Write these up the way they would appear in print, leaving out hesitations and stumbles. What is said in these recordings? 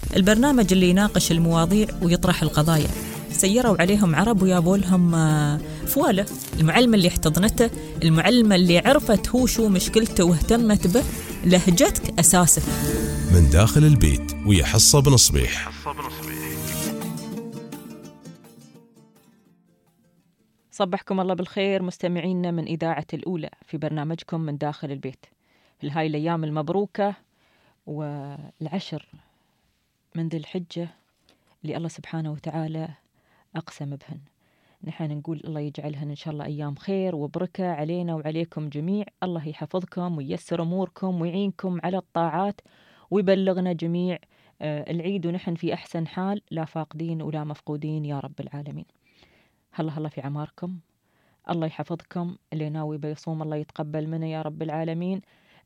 البرنامج اللي يناقش المواضيع ويطرح القضايا. سيروا عليهم عرب ويابوا لهم فوالة. المعلمة اللي احتضنته، المعلمة اللي عرفت هو شو مشكلته واهتمت به، لهجتك أساسه. من داخل البيت ويا حصة بن صبيح. صبحكم الله بالخير مستمعينا من إذاعة الأولى في برنامجكم من داخل البيت. في هاي الأيام المبروكة والعشر من ذي الحجة اللي الله سبحانه وتعالى أقسم بهن، نحن نقول الله يجعلهن إن شاء الله أيام خير وبركة علينا وعليكم جميع. الله يحفظكم وييسر أموركم ويعينكم على الطاعات ويبلغنا جميع العيد ونحن في أحسن حال، لا فاقدين ولا مفقودين يا رب العالمين. هلا في عماركم، الله يحفظكم. اللي ناوي بيصوم الله يتقبل منه يا رب العالمين.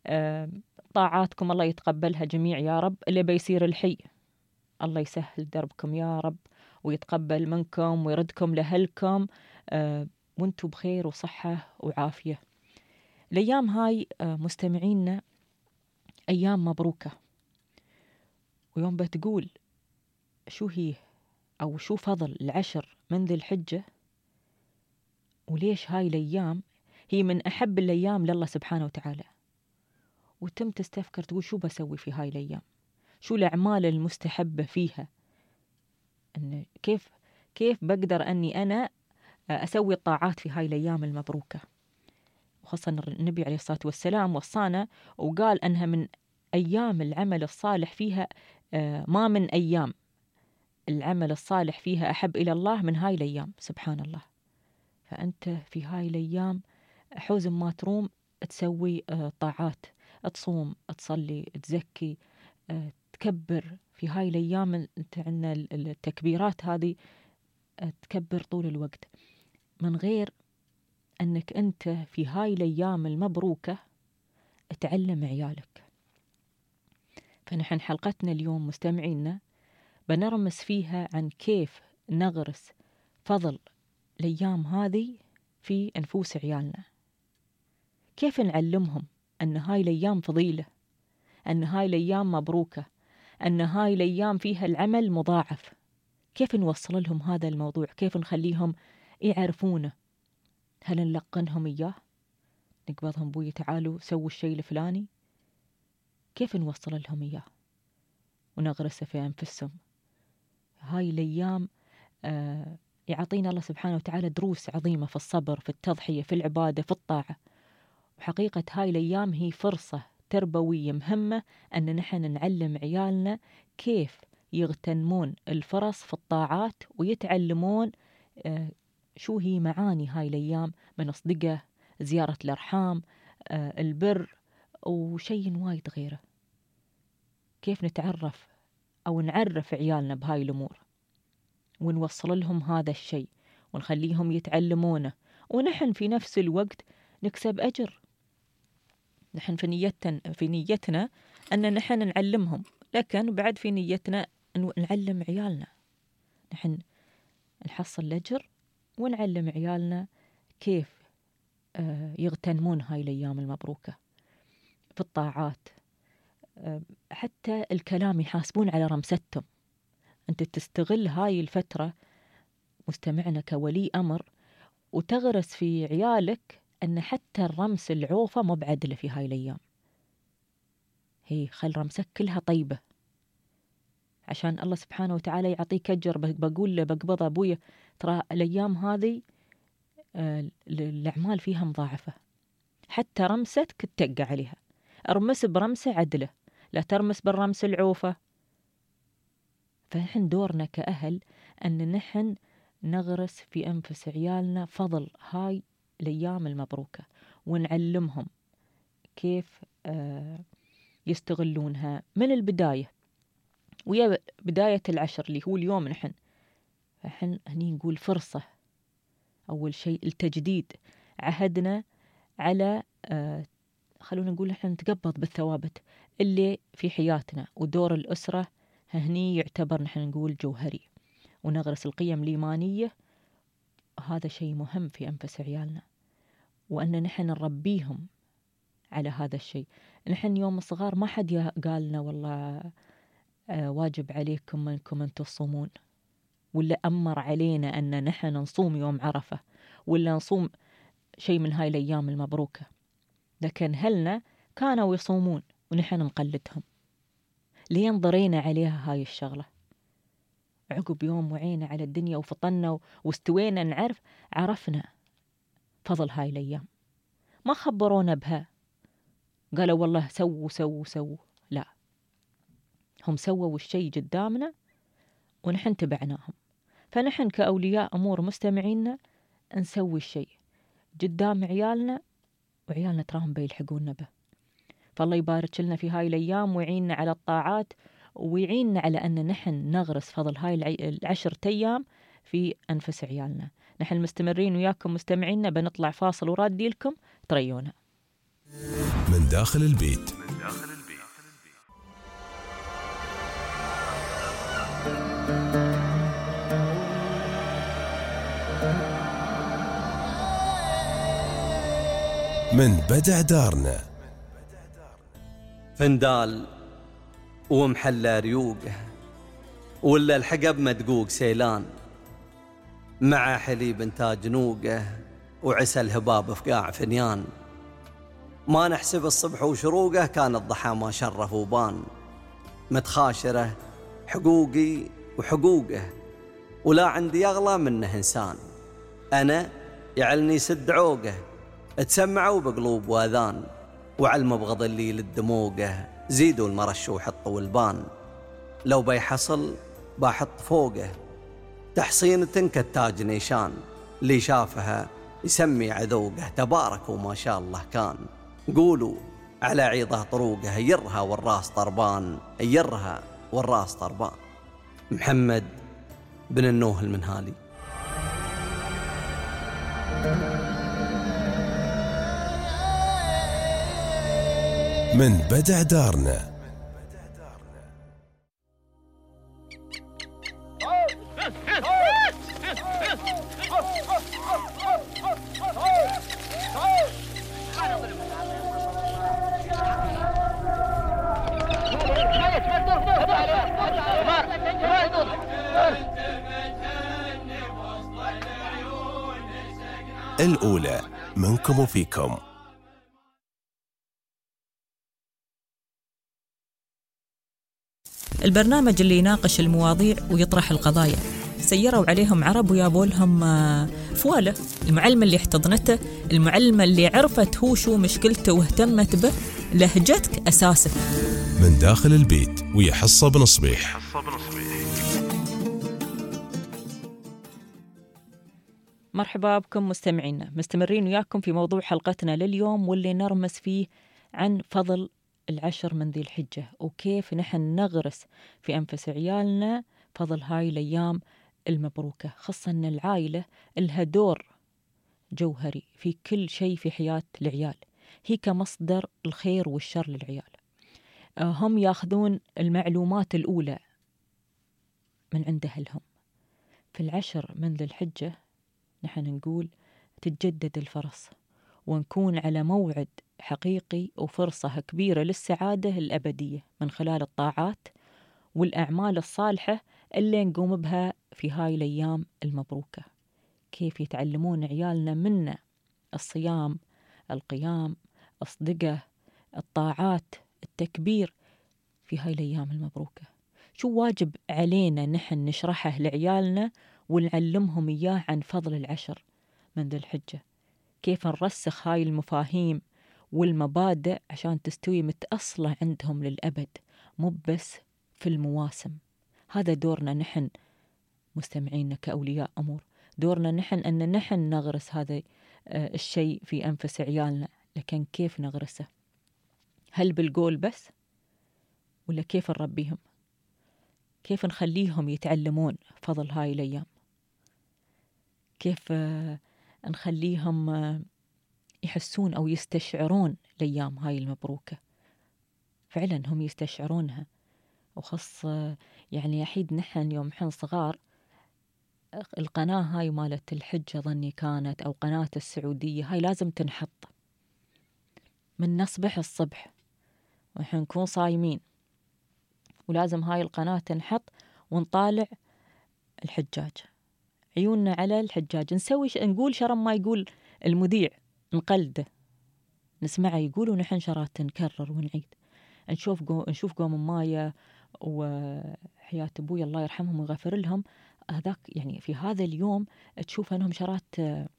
طاعاتكم الله يتقبلها جميع يا رب. اللي بيصير الحي الله يسهل دربكم يا رب ويتقبل منكم ويردكم لأهلكم وانتم بخير وصحة وعافية. الأيام هاي مستمعينا أيام مبروكة، ويوم بتقول شو هي أو شو فضل العشر من ذي الحجة وليش هاي الأيام هي من أحب الأيام لله سبحانه وتعالى، وتم تستفكر تقول شو بسوي في هاي الأيام، شو الأعمال المستحبة فيها، إن كيف بقدر أني أنا أسوي الطاعات في هاي الأيام المبروكة. وخاصة النبي عليه الصلاة والسلام وصانا وقال أنها من أيام العمل الصالح فيها، ما من أيام العمل الصالح فيها أحب إلى الله من هاي الأيام. سبحان الله. فأنت في هاي الأيام حوز ما تروم تسوي طاعات، تصوم، تصلي، تزكي، تكبر في هاي الأيام. أنت عندنا التكبيرات هذه تكبر طول الوقت من غير أنك أنت في هاي الأيام المبروكة تعلم عيالك. فنحن حلقتنا اليوم مستمعينا بنرمس فيها عن كيف نغرس فضل الأيام هذه في أنفوس عيالنا، كيف نعلمهم أن هاي الأيام فضيلة، أن هاي الأيام مبروكة، أن هاي الأيام فيها العمل مضاعف. كيف نوصل لهم هذا الموضوع، كيف نخليهم يعرفونه. هل نلقنهم إياه، نقبضهم بوي تعالوا سووا الشيء الفلاني، كيف نوصل لهم إياه ونغرسه في أنفسهم. هاي الأيام يعطينا الله سبحانه وتعالى دروس عظيمة في الصبر، في التضحية، في العبادة، في الطاعة. وحقيقة هاي الأيام هي فرصة تربوية مهمة أن نحن نعلم عيالنا كيف يغتنمون الفرص في الطاعات ويتعلمون شو هي معاني هاي الأيام من الصدقة، زيارة الأرحام، البر وشيء وايد غيره. كيف نتعرف أو نعرف عيالنا بهاي الأمور ونوصل لهم هذا الشيء ونخليهم يتعلمونه، ونحن في نفس الوقت نكسب أجر. نحن في نيتنا أن نحن نعلمهم، لكن بعد في نيتنا أن نعلم عيالنا، نحن نحصل الأجر ونعلم عيالنا كيف يغتنمون هاي الأيام المبروكة في الطاعات. حتى الكلام يحاسبون على رمستهم. أنت تستغل هاي الفترة مستمعنا كولي أمر وتغرس في عيالك أن حتى الرمس العوفة مو بعدله في هاي الأيام. هي خل رمسك كلها طيبة عشان الله سبحانه وتعالى يعطيك أجر. بقول له بقبض أبويا ترى الأيام هذه الأعمال فيها مضاعفة، حتى رمستك تتقع عليها. ارمس برمسة عدلة، لا ترمس بالرمس العوفة. فنحن دورنا كأهل أن نحن نغرس في أنفس عيالنا فضل هاي الأيام المبروكة ونعلمهم كيف يستغلونها من البداية، ويا بداية العشر اللي هو اليوم. نحن هني نقول فرصة أول شيء التجديد عهدنا على خلونا نقول نحن نتقبض بالثوابت اللي في حياتنا، ودور الأسرة هني يعتبر نحن نقول جوهري، ونغرس القيم الإيمانية. هذا شيء مهم في أنفس عيالنا، وأن نحن نربيهم على هذا الشيء. نحن يوم الصغار ما حد قالنا والله واجب عليكم أنكم أن تصومون، ولا أمر علينا أن نحن نصوم يوم عرفة ولا نصوم شيء من هاي الأيام المبروكة. لكن هلنا كانوا يصومون ونحن نقلدهم، لين ضرينا عليها هاي الشغلة. عقب يوم وعينا على الدنيا وفطنا واستوينا عرفنا فضل هاي الأيام، ما خبرونا بها قالوا والله سووا. لا، هم سووا الشيء قدامنا ونحن تبعناهم. فنحن كأولياء أمور مستمعينا نسوي الشيء قدام عيالنا، وعيالنا تراهم بيلحقونا به. فالله يبارك لنا في هاي الأيام ويعيننا على الطاعات، ويعيننا على أن نحن نغرس فضل هاي 10 أيام في أنفس عيالنا. نحن مستمرين وياكم مستمعينا، بنطلع فاصل ورادي لكم تريونا. من داخل البيت. من بدع دارنا. فندال ومحلى ريوقه، ولا الحقب مدقوق سيلان، مع حليب انتاج نوقه، وعسى الهباب في قاع فنيان. ما نحسب الصبح وشروقه، كان الضحى ما شرف وبان. متخاشره حقوقي وحقوقه، ولا عندي أغلى منه إنسان. أنا يعلني سد عوقه، تسمعوا بقلوب واذان. وعلى المبغض اللي للدموقه، زيدوا المرش وحطوا البان. لو بيحصل باحط فوقه، تحصينة كالتاج نيشان. اللي شافها يسمي عذوقه، تبارك وما شاء الله كان. قولوا على عيضه طروقه، يرها والراس طربان، يرها والراس طربان. محمد بن النوه المنهالي. من بدع دارنا. الأولى منكم وفيكم. البرنامج اللي يناقش المواضيع ويطرح القضايا. سيروا عليهم عرب ويابوا لهم فوالة. المعلمة اللي احتضنته، المعلمة اللي عرفت هو شو مشكلته واهتمت به، لهجتك أساسك. من داخل البيت ويا حصة بن صبيح. مرحبا بكم مستمعينا، مستمرين وياكم في موضوع حلقتنا لليوم، واللي نرمس فيه عن فضل 10 من ذي الحجة، وكيف نحن نغرس في أنفس عيالنا فضل هاي الأيام المبروكة. خاصة أن العائلة لها دور جوهري في كل شيء في حياة العيال، هي كمصدر الخير والشر للعيال. هم ياخذون المعلومات الأولى من عند أهلهم. في 10 من ذي الحجة نحن نقول تتجدد الفرص، ونكون على موعد حقيقي وفرصة كبيرة للسعادة الأبدية من خلال الطاعات والأعمال الصالحة اللي نقوم بها في هاي الأيام المبروكة. كيف يتعلمون عيالنا منا الصيام، القيام، الصدقة، الطاعات، التكبير في هاي الأيام المبروكة. شو واجب علينا نحن نشرحه لعيالنا ونعلمهم إياه عن فضل 10 من ذي الحجة. كيف نرسخ هاي المفاهيم والمبادئ عشان تستوي متأصلة عندهم للأبد، مو بس في المواسم. هذا دورنا نحن مستمعين كأولياء أمور. دورنا نحن أن نحن نغرس هذا الشيء في أنفس عيالنا. لكن كيف نغرسه؟ هل بالقول بس؟ ولا كيف نربيهم؟ كيف نخليهم يتعلمون فضل هاي الأيام؟ كيف نخليهم يحسون أو يستشعرون الأيام هاي المبروكة؟ فعلا هم يستشعرونها. وخص يعني أحيد نحن يوم حن صغار، القناة هاي مالت الحجة ظني كانت، أو قناة السعودية، هاي لازم تنحط من نصبح الصبح ونحن نكون صايمين، ولازم هاي القناة تنحط ونطالع الحجاج، عيوننا على الحجاج، نقول شرم ما يقول المذيع، نقلده، نسمعه يقول ونحن شرات نكرر ونعيد. نشوف قوم مايا وحياة أبوي الله يرحمهم ويغفر لهم، هذاك يعني في هذا اليوم تشوف أنهم شرات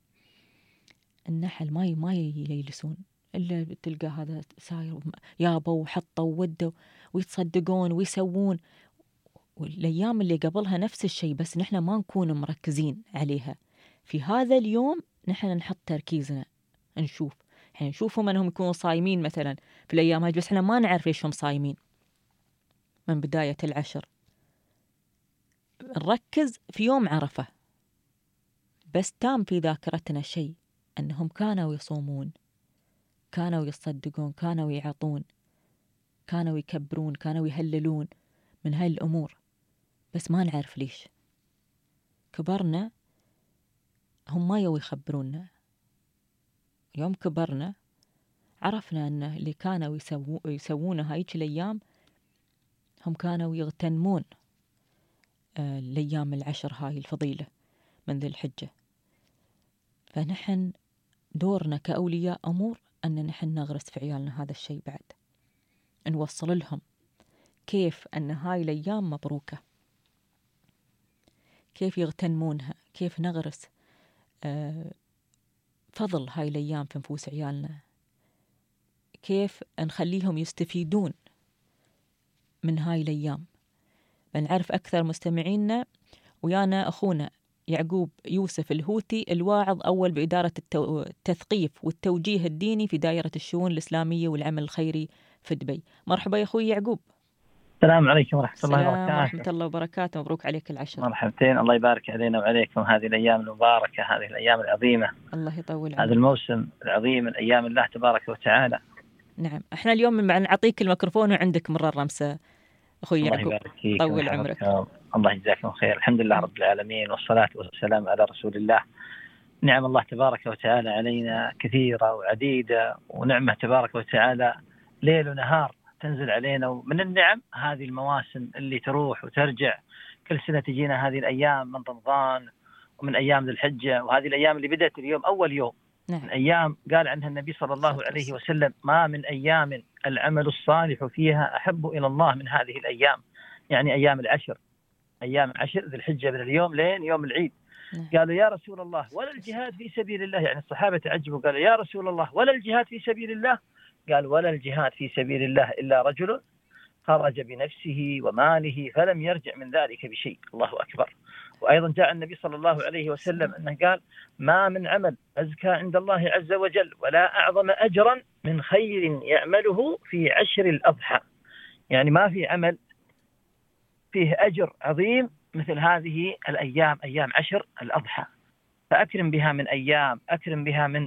النحل ما يجلسون إلا تلقى هذا ساير يابوا وحطوا وودوا ويتصدقون ويسوون. والأيام اللي قبلها نفس الشيء، بس نحن ما نكون مركزين عليها. في هذا اليوم نحن نحط تركيزنا، نشوفهم أنهم يكونوا صايمين مثلا في الأيام هاي، بس احنا ما نعرف ليش هم صايمين من بداية العشر. نركز في يوم عرفة بس تام في ذاكرتنا شيء، أنهم كانوا يصومون، كانوا يصدقون، كانوا يعطون، كانوا يكبرون، كانوا يهللون من هاي الأمور، بس ما نعرف ليش. كبرنا هم ما يخبرونا. يوم كبرنا عرفنا أن اللي كانوا يسوون هايك الأيام هم كانوا يغتنمون الأيام العشر هاي الفضيلة من ذي الحجة. فنحن دورنا كأولياء أمور أن نحن نغرس في عيالنا هذا الشيء، بعد نوصل لهم كيف أن هاي الأيام مبروكة، كيف يغتنمونها، كيف نغرس فضل هاي الأيام في نفوس عيالنا، كيف نخليهم يستفيدون من هاي الأيام. بنعرف أكثر مستمعينا ويانا أخونا يعقوب يوسف الهوتي، الواعظ أول بإدارة التثقيف والتوجيه الديني في دائرة الشؤون الإسلامية والعمل الخيري في دبي. مرحبا يا أخوي يعقوب. السلام عليكم ورحمة الله وبركاته. ورحمة الله وبركاته. مبروك عليك العشر. مرحبتين، الله يبارك علينا وعليكم هذه الأيام المباركة، هذه الأيام العظيمة، الله يطول عمرك. هذا الموسم العظيم من أيام الله تبارك وتعالى. نعم، احنا اليوم نعطيك الميكروفون وعندك مرة رمسة أخوي يعقوب. الله يبارك فيك، طول عمرك. الله يجزاكم خير. الحمد لله رب العالمين، والصلاة والسلام على رسول الله. نعم الله تبارك وتعالى علينا كثيرة وعديدة، ونعمة تبارك وتعالى ليل ونهار تنزل علينا. ومن النعم هذه المواسم اللي تروح وترجع، كل سنة تجينا هذه الأيام من رمضان ومن أيام ذي الحجة، وهذه الأيام اللي بدأت اليوم أول يوم. نعم. من أيام قال عنها النبي صلى الله عليه وسلم: ما من أيام العمل الصالح فيها أحب إلى الله من هذه الأيام. يعني أيام العشر، أيام عشر ذي الحجة، من اليوم لين يوم العيد. قالوا يا رسول الله ولا الجهاد في سبيل الله؟ يعني الصحابة تعجبوا، قالوا يا رسول الله ولا الجهاد في سبيل الله؟ قال: ولا الجهاد في سبيل الله إلا رجل خرج بنفسه وماله فلم يرجع من ذلك بشيء. الله أكبر. وأيضا جاء النبي صلى الله عليه وسلم أنه قال: ما من عمل أزكى عند الله عز وجل ولا أعظم أجرا من خير يعمله في عشر الأضحى. يعني ما في عمل فيه أجر عظيم مثل هذه الأيام، أيام عشر الأضحى. فأكرم بها من أيام، أكرم بها من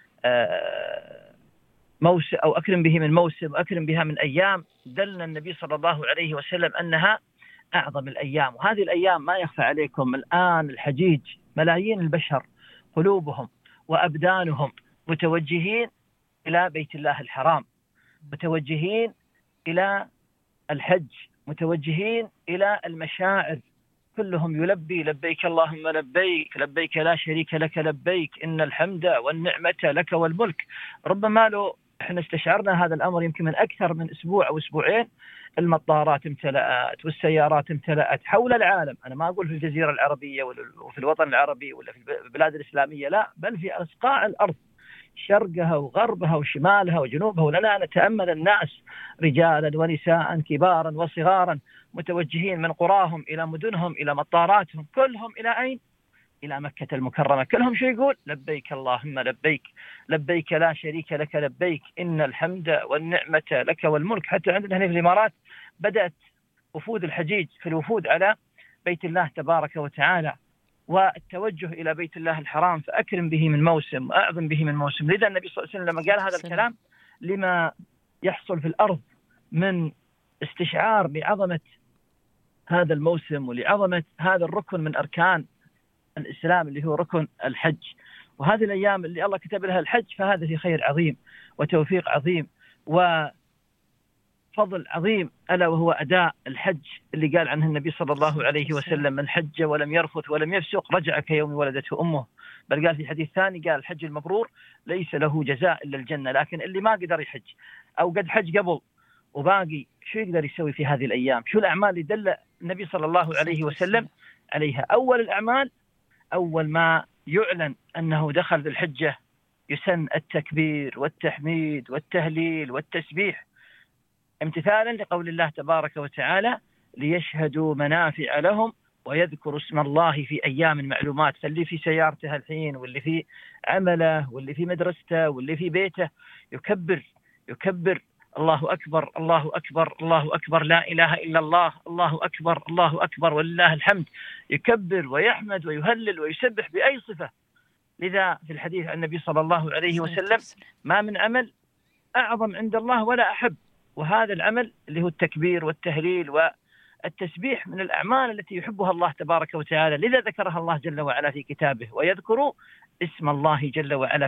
موسم، أو أكرم به من موسم، وأكرم بها من أيام دلنا النبي صلى الله عليه وسلم أنها أعظم الأيام. وهذه الأيام ما يخفى عليكم الآن الحجيج ملايين البشر قلوبهم وأبدانهم متوجهين إلى بيت الله الحرام، متوجهين إلى الحج، متوجهين إلى المشاعر، كلهم يلبي لبيك اللهم لبيك، لبيك لا شريك لك لبيك، إن الحمد والنعمة لك والملك. ربما لو احنا استشعرنا هذا الأمر يمكن من أكثر من أسبوع أو أسبوعين، المطارات امتلأت والسيارات امتلأت حول العالم. أنا ما أقول في الجزيرة العربية وفي الوطن العربي ولا في البلاد الإسلامية، لا، بل في أصقاع الأرض، شرقها وغربها وشمالها وجنوبها. ولنا نتأمل الناس رجالا ونساء كبارا وصغارا متوجهين من قراهم إلى مدنهم إلى مطاراتهم، كلهم إلى أين؟ إلى مكة المكرمة. كلهم شو يقول؟ لبيك اللهم لبيك، لبيك لا شريك لك لبيك، إن الحمد والنعمة لك والملك. حتى عندنا هنا في الإمارات بدأت وفود الحجيج في الوفود على بيت الله تبارك وتعالى والتوجه إلى بيت الله الحرام، فأكرم به من موسم وأعظم به من موسم. لذا النبي صلى الله عليه وسلم لما قال هذا الكلام لما يحصل في الأرض من استشعار بعظمة هذا الموسم ولعظمة هذا الركن من أركان الإسلام اللي هو ركن الحج. وهذه الأيام اللي الله كتب لها الحج، فهذا في خير عظيم وتوفيق عظيم وفضل فضل عظيم، ألا وهو أداء الحج اللي قال عنه النبي صلى الله عليه وسلم: من حج ولم يرفث ولم يفسق رجع كيوم ولدته أمه. بل قال في حديث ثاني، قال: الحج المبرور ليس له جزاء إلا الجنة. لكن اللي ما قدر يحج أو قد حج قبل وباقي، شو يقدر يسوي في هذه الأيام؟ شو الأعمال اللي دل النبي صلى الله عليه وسلم عليها؟ أول الأعمال، أول ما يعلن أنه دخل ذي الحجة، يسن التكبير والتحميد والتهليل والتسبيح، امتثالا لقول الله تبارك وتعالى: ليشهدوا منافع لهم ويذكروا اسم الله في أيام معلومات. فاللي في سيارته الحين، واللي في عمله، واللي في مدرسته، واللي في بيته، يكبر: الله أكبر، الله أكبر، الله أكبر، لا إله إلا الله، الله أكبر، الله أكبر، ولله الحمد. يكبر ويحمد ويهلل ويسبح بأي صفة. لذا في الحديث عن النبي صلى الله عليه وسلم: ما من عمل أعظم عند الله ولا أحب. وهذا العمل اللي هو التكبير والتهليل والتسبيح من الأعمال التي يحبها الله تبارك وتعالى. لذا ذكرها الله جل وعلا في كتابه: ويذكروا اسم الله جل وعلا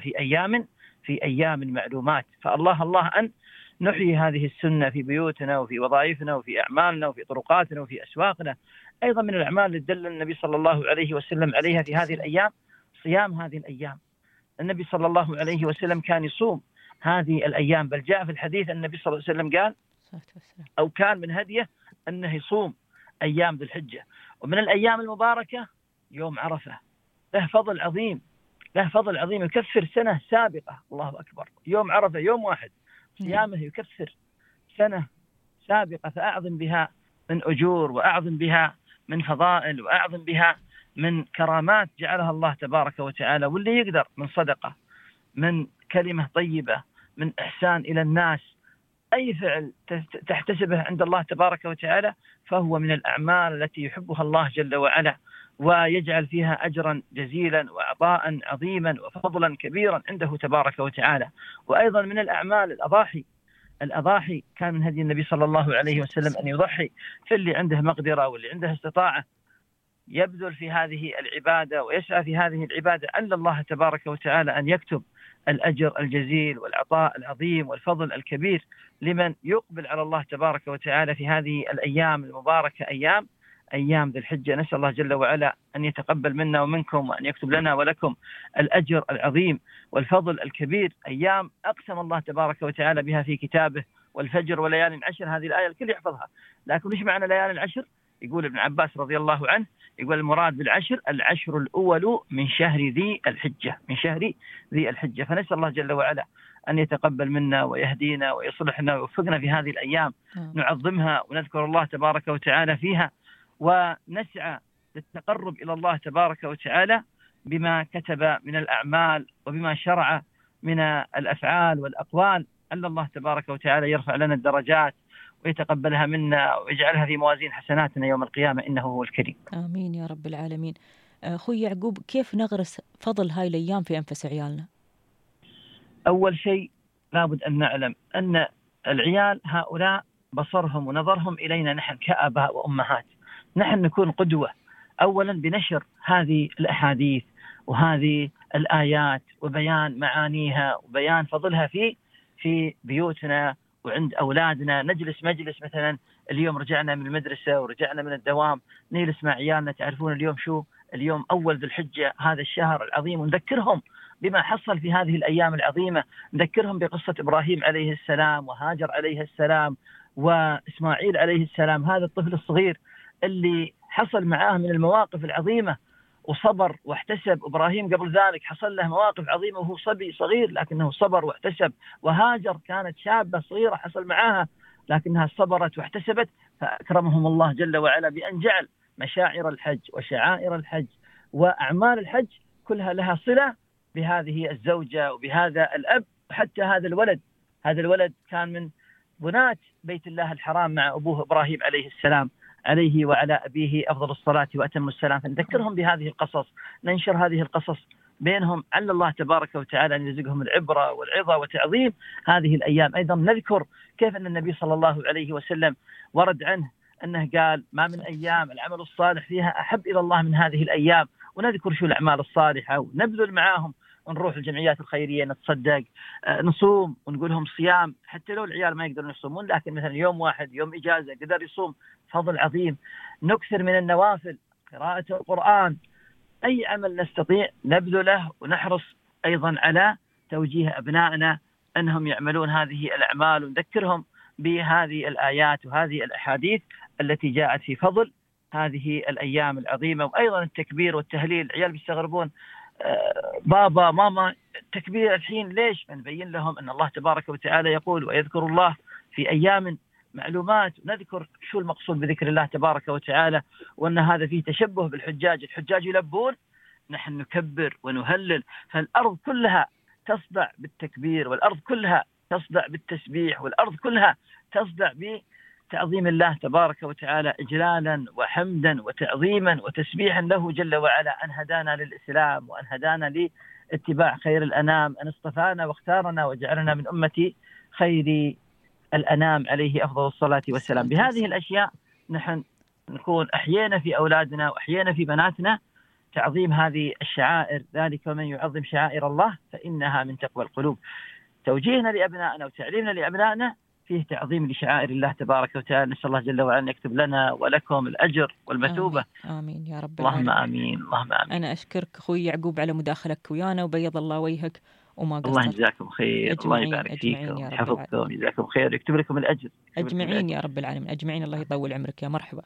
في أيام معلومات. فالله أن نحيي هذه السنة في بيوتنا وفي وظائفنا وفي أعمالنا وفي طرقاتنا وفي أسواقنا. أيضا من الأعمال اللي دل النبي صلى الله عليه وسلم عليها في هذه الأيام صيام هذه الأيام. النبي صلى الله عليه وسلم كان يصوم هذه الأيام، بل جاء في الحديث النبي صلى الله عليه وسلم قال أو كان من هديه أنه يصوم أيام ذي الحجة. ومن الأيام المباركة يوم عرفة، له فضل عظيم، له فضل عظيم، يكفر سنة سابقة. الله أكبر. يوم عرفة يوم واحد صيامه يكفر سنة سابقة. فأعظم بها من أجور، وأعظم بها من فضائل، وأعظم بها من كرامات جعلها الله تبارك وتعالى. واللي يقدر من صدقة، من كلمة طيبة، من إحسان إلى الناس، أي فعل تحتسبه عند الله تبارك وتعالى، فهو من الأعمال التي يحبها الله جل وعلا، ويجعل فيها أجرا جزيلا وعطاء عظيما وفضلا كبيرا عنده تبارك وتعالى. وأيضا من الأعمال الأضاحي كان من هدي النبي صلى الله عليه وسلم أن يضحي. فاللي عنده مقدرة واللي عنده استطاعة يبذل في هذه العبادة ويسعى في هذه العبادة، أن الله تبارك وتعالى أن يكتب الأجر الجزيل والعطاء العظيم والفضل الكبير لمن يقبل على الله تبارك وتعالى في هذه الأيام المباركة، أيام ذي الحجة. نسأل الله جل وعلا أن يتقبل منا ومنكم، وأن يكتب لنا ولكم الأجر العظيم والفضل الكبير. أيام أقسم الله تبارك وتعالى بها في كتابه: والفجر وليال عشر. هذه الآية الكل يحفظها، لكن إيش معنى ليال العشر؟ يقول ابن عباس رضي الله عنه، يقول المراد بالعشر العشر الأول من شهر ذي الحجة، من شهر ذي الحجة. فنسأل الله جل وعلا أن يتقبل منا ويهدينا ويصلحنا ويوفقنا في هذه الأيام، نعظمها ونذكر الله تبارك وتعالى فيها، ونسعى للتقرب إلى الله تبارك وتعالى بما كتب من الأعمال وبما شرع من الأفعال والأقوال. أن الله تبارك وتعالى يرفع لنا الدرجات ويتقبلها منا ويجعلها في موازين حسناتنا يوم القيامة، إنه هو الكريم. آمين يا رب العالمين. أخوي يعقوب، كيف نغرس فضل هاي الأيام في أنفس عيالنا؟ أول شيء لابد أن نعلم أن العيال هؤلاء بصرهم ونظرهم إلينا نحن كآباء وأمهات. نحن نكون قدوة أولا بنشر هذه الأحاديث وهذه الآيات وبيان معانيها وبيان فضلها في بيوتنا وعند أولادنا. نجلس مجلس مثلا اليوم رجعنا من المدرسة ورجعنا من الدوام، نجلس مع عيالنا، تعرفون اليوم شو؟ اليوم أول ذي الحجة، هذا الشهر العظيم، ونذكرهم بما حصل في هذه الأيام العظيمة. نذكرهم بقصة إبراهيم عليه السلام وهاجر عليه السلام وإسماعيل عليه السلام، هذا الطفل الصغير اللي حصل معاه من المواقف العظيمة وصبر واحتسب. إبراهيم قبل ذلك حصل له مواقف عظيمة وهو صبي صغير لكنه صبر واحتسب، وهاجر كانت شابة صغيرة حصل معاها لكنها صبرت واحتسبت، فأكرمهم الله جل وعلا بأن جعل مشاعر الحج وشعائر الحج وأعمال الحج كلها لها صلة بهذه الزوجة وبهذا الأب. وحتى هذا الولد كان من بنات بيت الله الحرام مع أبوه إبراهيم عليه السلام، عليه وعلى أبيه أفضل الصلاة وأتم السلام. فنذكرهم بهذه القصص، ننشر هذه القصص بينهم، على الله تبارك وتعالى أن يرزقهم العبرة والعظة وتعظيم هذه الأيام. أيضا نذكر كيف أن النبي صلى الله عليه وسلم ورد عنه أنه قال: ما من أيام العمل الصالح فيها أحب إلى الله من هذه الأيام. ونذكر شو الأعمال الصالحة ونبذل معاهم نروح الجمعيات الخيرية نتصدق، نصوم ونقول لهم صيام، حتى لو العيال ما يقدرون يصومون لكن مثلا يوم واحد يوم إجازة قدر يصوم فضل عظيم. نكثر من النوافل، قراءة القرآن، أي عمل نستطيع نبذله، ونحرص أيضا على توجيه أبنائنا أنهم يعملون هذه الأعمال، ونذكرهم بهذه الآيات وهذه الأحاديث التي جاءت في فضل هذه الأيام العظيمة. وأيضا التكبير والتهليل، العيال بيستغربون بابا ماما التكبير الحين ليش؟ نبين لهم أن الله تبارك وتعالى يقول ويذكر الله في أيام معلومات، ونذكر شو المقصود بذكر الله تبارك وتعالى، وأن هذا فيه تشبه بالحجاج، الحجاج يلبون نحن نكبر ونهلل. فالأرض كلها تصدع بالتكبير، والأرض كلها تصدع بالتسبيح، والأرض كلها تصدع بتعظيم الله تبارك وتعالى إجلالا وحمدا وتعظيما وتسبيحا له جل وعلا، أن هدانا للإسلام، وأن هدانا لاتباع خير الأنام، أن اصطفانا واختارنا وجعلنا من أمة خير الأنام عليه أفضل الصلاة والسلام. بهذه الأشياء نحن نكون أحيينا في أولادنا وأحيينا في بناتنا تعظيم هذه الشعائر، ذلك ومن يعظم شعائر الله فإنها من تقوى القلوب. توجيهنا لأبنائنا وتعليمنا لأبنائنا فيه تعظيم لشعائر الله تبارك وتعالى. نسأل الله جل وعلا أن يكتب لنا ولكم الأجر والمثوبة. آمين يا رب اللهم العالمين. آمين. اللهم آمين. أنا أشكرك أخوي يعقوب على مداخلك ويانا، وبيض الله وجهك وما قصرت. الله يجزاكم خير، الله يبارك فيكم، يحفظكم، يجزاكم خير، يكتب لكم الأجر أجمعين يا رب العالمين، أجمعين. الله يطول عمرك يا مرحبا.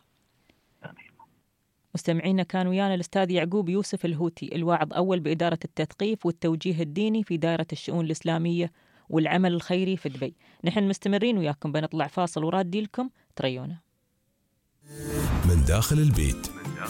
مستمعينا كان ويانا الأستاذ يعقوب يوسف الهوتي، الواعظ أول بإدارة التثقيف والتوجيه الديني في دائرة الشؤون الإسلامية والعمل الخيري في دبي. نحن مستمرين وياكم، بنطلع فاصل ورادي لكم، تريونا. من داخل البيت.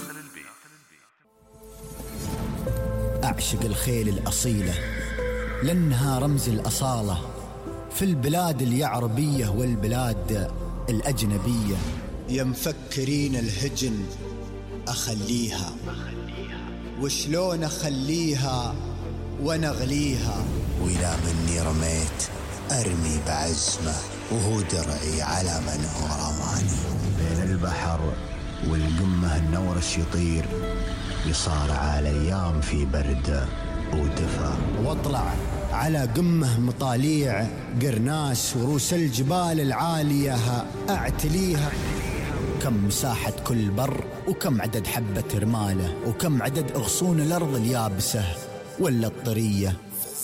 أعشق الخيل الأصيلة لأنها رمز الأصالة في البلاد اليعربية والبلاد الأجنبية. يا مفكرين الهجن أخليها، وشلون أخليها ونغليها، وإلى مني رميت أرمي بعزمه، وهو درعي على من هو رماني. بين البحر والقمة النورش يطير، يصارع الأيام في برد ودفا، واطلع على قمة مطاليع قرناس ورؤوس الجبال العالية أعتليها. كم مساحة كل بر، وكم عدد حبة رماله، وكم عدد أغصون الأرض اليابسة ولا الطرية.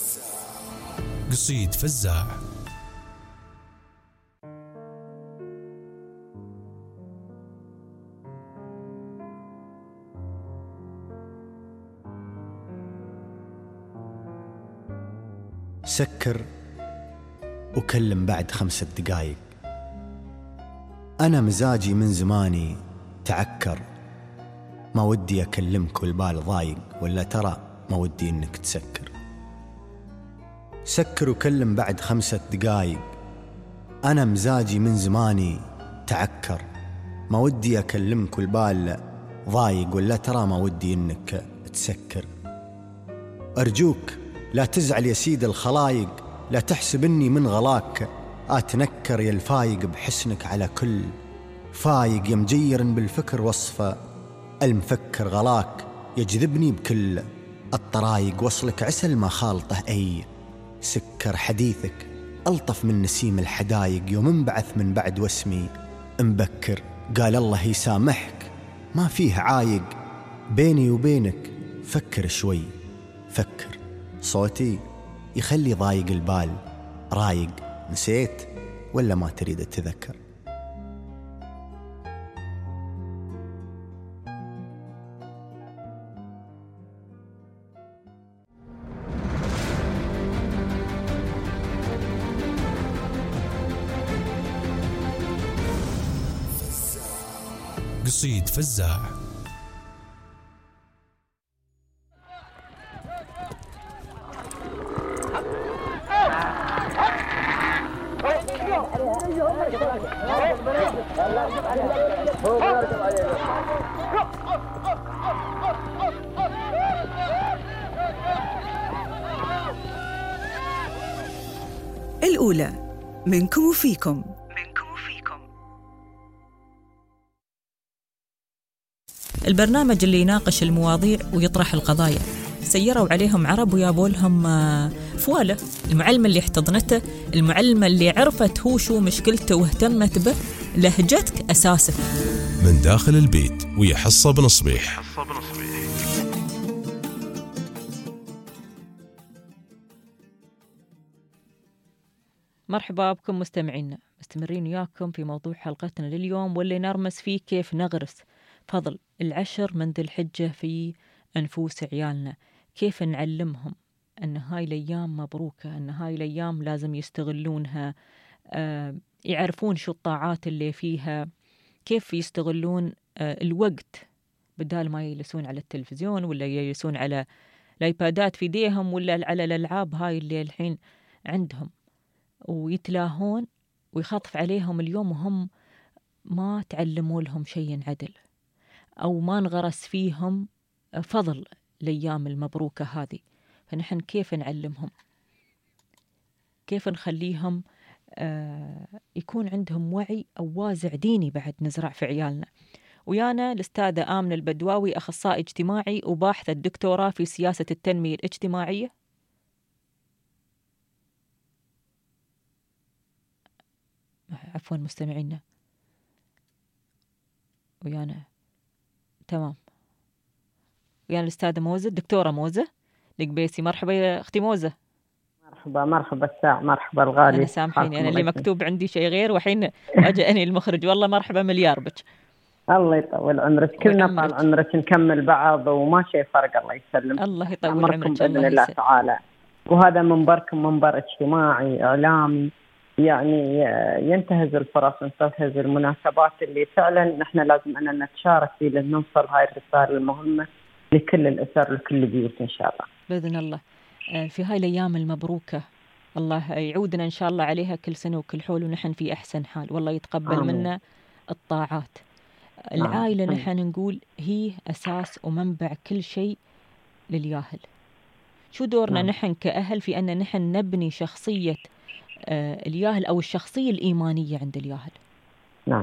قصيد فزاع. سكر وكلم بعد 5 دقايق. أنا مزاجي من زماني تعكر، ما ودي أكلمك والبال ضايق، ولا ترى ما ودي إنك تسكر. سكر وكلم بعد 5 دقايق. أنا مزاجي من زماني تعكر، ما ودي أكلمك والبال ضايق، ولا ترى ما ودي إنك تسكر. أرجوك لا تزعل يا سيد الخلايق، لا تحسب إني من غلاك أتنكر يا الفايق بحسنك على كل فايق. يا مجير بالفكر وصفه المفكر غلاك، يجذبني بكل الطرايق. وصلك عسل ما خالطه أي سكر، حديثك ألطف من نسيم الحدايق. يوم انبعث من بعد واسمي مبكر، قال الله يسامحك ما فيه عايق. بيني وبينك فكر شوي، فكر صوتي يخلي ضايق البال رايق. نسيت ولا ما تريد تذكر؟ قصيد فزاع. الأولى منكم وفيكم. البرنامج اللي يناقش المواضيع ويطرح القضايا سيروا عليهم عرب ويابوا لهم فوالة. المعلمة اللي احتضنته، المعلمة اللي عرفت هو شو مشكلته واهتمت به، لهجتك أساسك. من داخل البيت ويا حصة بن صبيح. مرحبا بكم مستمعينا، مستمرين وياكم في موضوع حلقتنا لليوم، واللي نرمس فيه كيف نغرس فضل العشر من ذي الحجة في أنفوس عيالنا، كيف نعلمهم أن هاي الأيام مبروكة، أن هاي الأيام لازم يستغلونها، يعرفون شو الطاعات اللي فيها، كيف يستغلون الوقت بدال ما يجلسون على التلفزيون ولا يجلسون على الآيبادات في ايديهم ولا على الألعاب هاي اللي الحين عندهم، ويتلاهون ويخطف عليهم اليوم وهم ما تعلموا لهم شيء عدل أو ما نغرس فيهم فضل الأيام المبروكة هذه. فنحن كيف نعلمهم؟ كيف نخليهم يكون عندهم وعي أو وازع ديني بعد نزرع في عيالنا؟ ويانا الأستاذة آمنة البدواوي، أخصائي اجتماعي وباحثة الدكتوراه في سياسة التنمية الاجتماعية. عفوا مستمعينا، ويانا تمام، ويانا الأستاذة موزة، الدكتورة موزة القبيسي. مرحبا يا أختي موزة. مرحبا الساعة، مرحبا الغالي. أنا سامحيني، أنا اللي مكتوب عندي شيء غير وحين وأجأني المخرج. والله مرحبا مليار بك. الله يطول عمرك، كلنا طال عمرك، نكمل بعض وما شيء فرق. الله يسلم. الله يطول عمرك بإذن الله تعالى. وهذا منبركم منبر اجتماعي إعلامي، يعني ينتهز الفرص وينتهز المناسبات اللي فعلا نحن لازم أن نتشارك فيه لنوصل هاي الرسالة المهمة لكل الأسر لكل البيوت إن شاء الله بإذن الله. في هاي الأيام المبروكة الله يعودنا إن شاء الله عليها كل سنة وكل حول ونحن في أحسن حال، والله يتقبل منا الطاعات. العائلة نحن نقول هي أساس ومنبع كل شيء للياهل. شو دورنا نحن كأهل في أن نحن نبني شخصية الياهل أو الشخصية الإيمانية عند الياهل؟ نعم.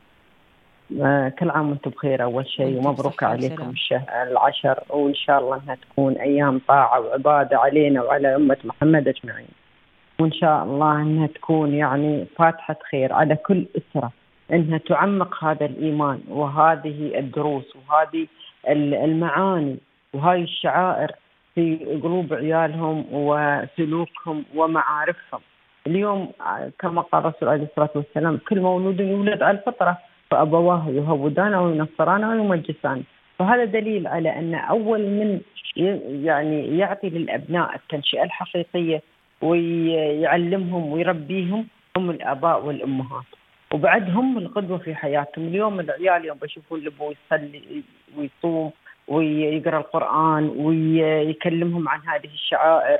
كل عام وانتم بخير أول شيء، ومبروك عليكم العشر، وإن شاء الله أنها تكون أيام طاعة وعبادة علينا وعلى أمة محمد أجمعين، وإن شاء الله أنها تكون يعني فاتحة خير على كل أسرة، أنها تعمق هذا الإيمان وهذه الدروس وهذه المعاني وهاي الشعائر في قلوب عيالهم وسلوكهم ومعارفهم. اليوم كما قال الرسول عليه الصلاة والسلام: كل مولود يولد على الفطرة فأبواه يهودان أو ينصران أو يمجسان. فهذا دليل على أن أول من يعني يعطي للأبناء التنشئة الحقيقية ويعلمهم ويربيهم هم الآباء والأمهات، وبعد هم القدوة في حياتهم. اليوم العيال يوم بيشوفون الأبو يصلي ويصوم ويقرأ القرآن ويكلمهم عن هذه الشعائر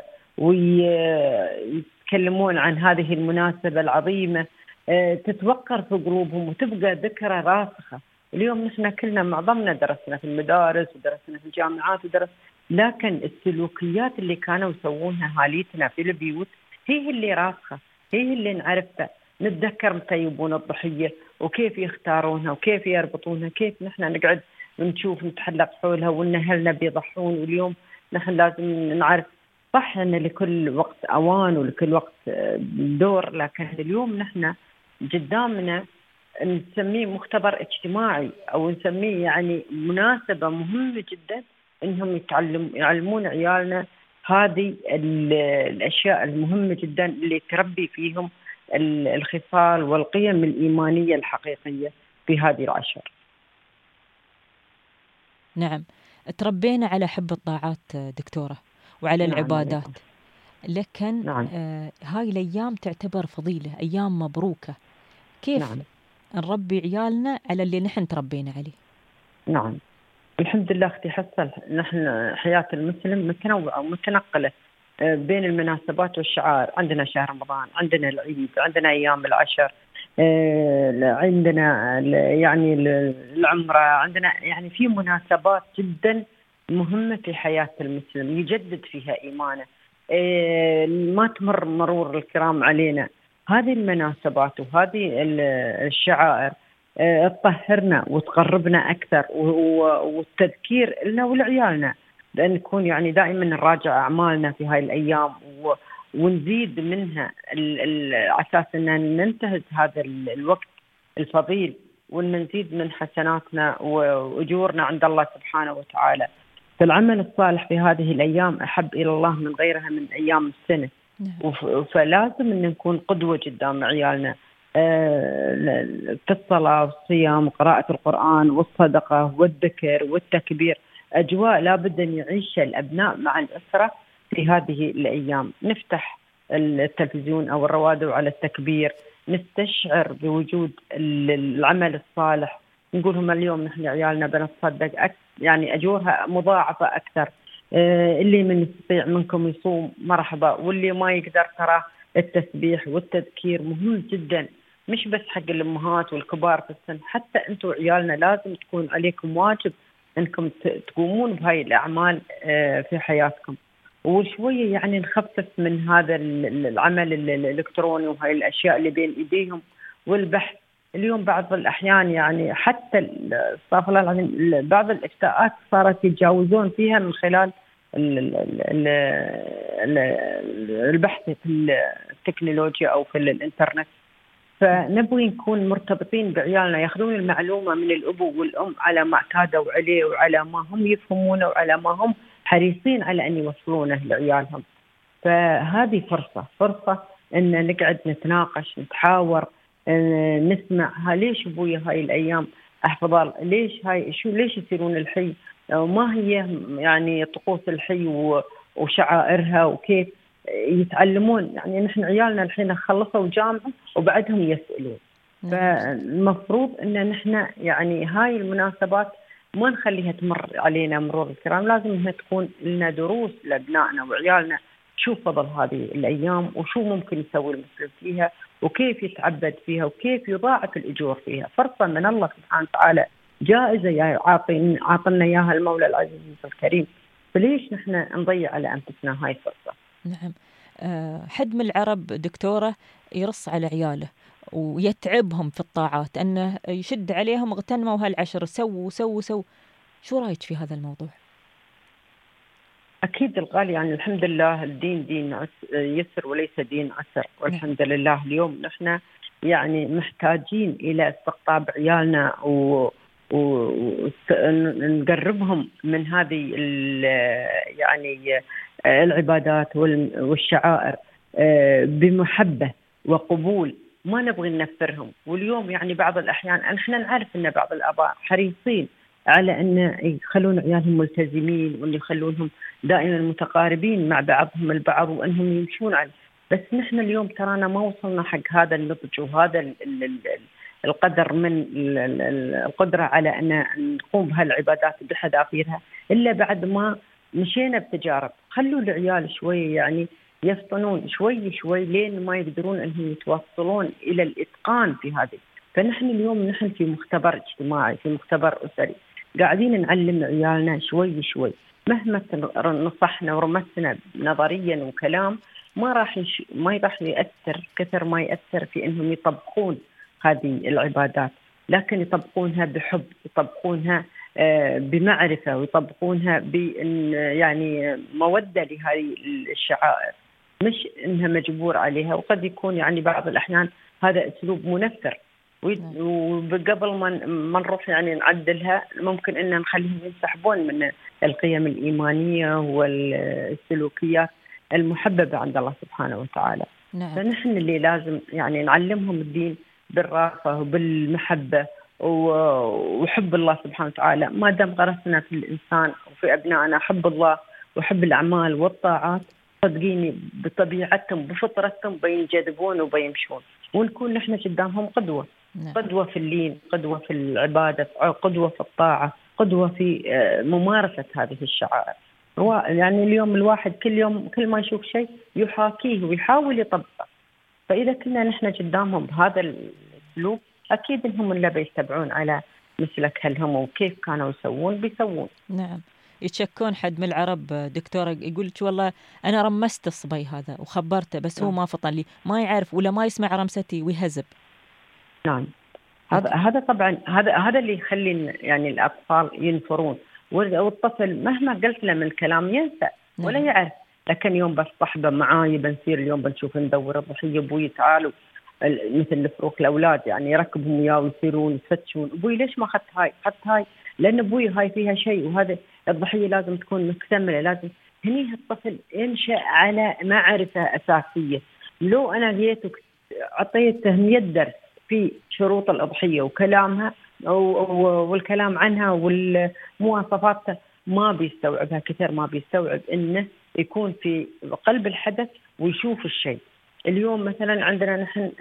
ويتكلمون عن هذه المناسبة العظيمة، تتوقر في قلوبهم وتبقى ذكرى راسخة. اليوم نحن كلنا معظمنا درسنا في المدارس ودرسنا في الجامعات لكن السلوكيات اللي كانوا يسوونها أهاليتنا في البيوت هي اللي راسخة، هي اللي نعرفها. نتذكر متى يبون الضحية وكيف يختارونها وكيف يربطونها، كيف نحن نقعد ونشوف نتحلق حولها وإن أهلنا بيضحون. واليوم نحن لازم نعرف صح أن لكل وقت أوان ولكل وقت دور، لكن اليوم نحن قدامنا نسميه مختبر اجتماعي أو نسميه يعني مناسبة مهمة جدا إنهم يعلمون عيالنا هذه الأشياء المهمة جدا اللي تربي فيهم الخصال والقيم الإيمانية الحقيقية في هذه العشر. نعم، تربينا على حب الطاعات دكتورة وعلى العبادات، لكن هاي الأيام تعتبر فضيلة، أيام مبروكة. كيف نربي عيالنا على اللي نحن تربينا عليه؟ نعم، الحمد لله اختي حسن، نحن حياة المسلم متنوعة ومتنقلة بين المناسبات والشعائر. عندنا شهر رمضان، عندنا العيد، عندنا أيام العشر، عندنا يعني العمرة، عندنا يعني في مناسبات جدا مهمة في حياة المسلم يجدد فيها إيمانه. ما تمر مرور الكرام علينا هذه المناسبات وهذه الشعائر تطهرنا وتقربنا أكثر، والتذكير لنا ولعيالنا بأن نكون يعني دائما نراجع أعمالنا في هاي الأيام ونزيد منها على أساس أن ننتهز هذا الوقت الفضيل، وأن نزيد من حسناتنا وأجورنا عند الله سبحانه وتعالى. فالعمل الصالح في هذه الأيام أحب إلى الله من غيرها من أيام السنة. فلازم أن نكون قدوة قدام عيالنا في الصلاة والصيام وقراءة القرآن والصدقة والذكر والتكبير. أجواء لابد أن يعيش الأبناء مع الأسرة في هذه الأيام. نفتح التلفزيون أو الروادة على التكبير، نستشعر بوجود العمل الصالح، نقول لهم اليوم نحن عيالنا بنتصدق يعني أجورها مضاعفة أكثر. اللي من يستطيع منكم يصوم مرحبا، واللي ما يقدر ترى التسبيح والتذكير مهم جدا، مش بس حق الأمهات والكبار في السن، حتى أنتم عيالنا لازم تكون عليكم واجب أنكم تقومون بهاي الأعمال في حياتكم. وشوية يعني نخفف من هذا العمل الإلكتروني وهاي الأشياء اللي بين إيديهم والبحث. اليوم بعض الأحيان يعني حتى استغفر الله العظيم بعض الإفتاءات صارت يتجاوزون فيها من خلال البحث في التكنولوجيا أو في الإنترنت. فنبغي نكون مرتبطين بعيالنا، ياخذون المعلومة من الأبو والأم على ما اعتادوا عليه وعلى ما هم يفهمونه وعلى ما هم حريصين على أن يوصلونه لعيالهم. فهذه فرصة أن نقعد نتناقش نتحاور، نسمع ليش أبويا هاي الأيام أفضل، ليش يصيرون الحي، وما هي يعني طقوس الحي وشعائرها، وكيف يتعلمون. يعني نحن عيالنا الحين خلصوا جامعة وبعدهم يسألون. فالمفروض أن نحن يعني هاي المناسبات ما نخليها تمر علينا مرور الكرام، لازم انها تكون لنا دروس لابنائنا وعيالنا، شو فضل هذه الايام وشو ممكن يسوي المسلم فيها وكيف يتعبد فيها وكيف يضاعف الاجور فيها. فرصه من الله سبحانه وتعالى، جائزه يا عاطلنا اياها المولى العزيز الكريم، فليش نحن نضيع على انفسنا هاي الفرصه؟ نعم. حد من العرب دكتوره يرص على عياله ويتعبهم في الطاعات، أنه يشد عليهم اغتنموا هالعشر، سووا. شو رأيك في هذا الموضوع؟ أكيد الغالي، يعني الحمد لله الدين دين يسر وليس دين عسر، والحمد لله اليوم نحن يعني محتاجين إلى استقطاب عيالنا ونقربهم من هذه يعني العبادات والشعائر بمحبة وقبول، ما نبغي ننفرهم. واليوم يعني بعض الأحيان نحن نعرف أن بعض الآباء حريصين على أن يخلون عيالهم ملتزمين وأن يخلونهم دائما متقاربين مع بعضهم البعض وأنهم يمشون عليه، بس نحن اليوم ترانا ما وصلنا حق هذا النضج وهذا القدر من القدرة على أن نقوم بهالعبادات بحذافيرها إلا بعد ما مشينا بتجارب. خلوا العيال شوي يعني يفطنون شوي لين ما يقدرون أنهم يتوصلون إلى الإتقان في هذه. فنحن اليوم في مختبر اجتماعي، في مختبر أسري، قاعدين نعلم عيالنا شوي مهما نصحنا ورمسنا نظريا وكلام ما راح يأثر كثر ما يأثر في أنهم يطبقون هذه العبادات، لكن يطبقونها بحب، يطبقونها بمعرفة، ويطبقونها يعني مودة لهذه الشعائر، مش إنها مجبور عليها. وقد يكون يعني بعض الأحيان هذا أسلوب منفر، وقبل ما نروح يعني نعدلها ممكن إن نخليهم ينسحبون من القيم الإيمانية والسلوكيات المحببة عند الله سبحانه وتعالى. نعم. فنحن اللي لازم يعني نعلمهم الدين بالرأفة وبالمحبة وحب الله سبحانه وتعالى. ما دام غرسنا في الإنسان وفي أبنائنا حب الله وحب الأعمال والطاعات، صدقيني بطبيعتهم بفطرتهم بينجذبون وبيمشون، ونكون نحن قدامهم قدوة. نعم. قدوة في اللين، قدوة في العبادة، قدوة في الطاعة، قدوة في ممارسة هذه الشعائر. يعني اليوم الواحد كل ما يشوف شيء يحاكيه ويحاول يطبقه، فإذا كنا نحن قدامهم بهذا الأسلوب أكيد إنهم اللي بيتبعون على مثلك هلهم، وكيف كانوا بيسوون. نعم. يتشكون حد من العرب دكتورة يقول لك والله أنا رمست الصبي هذا وخبرته بس هو ما فطن لي، ما يعرف ولا ما يسمع رمستي ويهزب. نعم. هذا طبعا هذا اللي يخلي يعني الأطفال ينفرون. والطفل مهما قلت له من الكلام ينسى ولا يعرف. لكن يوم بس صحبه معاي بنصير اليوم بنشوف ندور الضحيه، ابوي تعالوا مثل الفروق الاولاد يعني يركبهم وياه ويصيرون يفتشون، ابوي ليش ما اخذت هاي؟ اخذت هاي لان ابوي هاي فيها شيء، وهذا الضحيه لازم تكون مكتمله. لازم هني الطفل ينشأ على معرفه اساسيه. لو انا جيت اعطيته 100 درس في شروط الاضحيه وكلامها والكلام عنها والمواصفات، ما بيستوعبها كثير، ما بيستوعب انه يكون في قلب الحدث ويشوف الشيء. اليوم مثلا عندنا نحن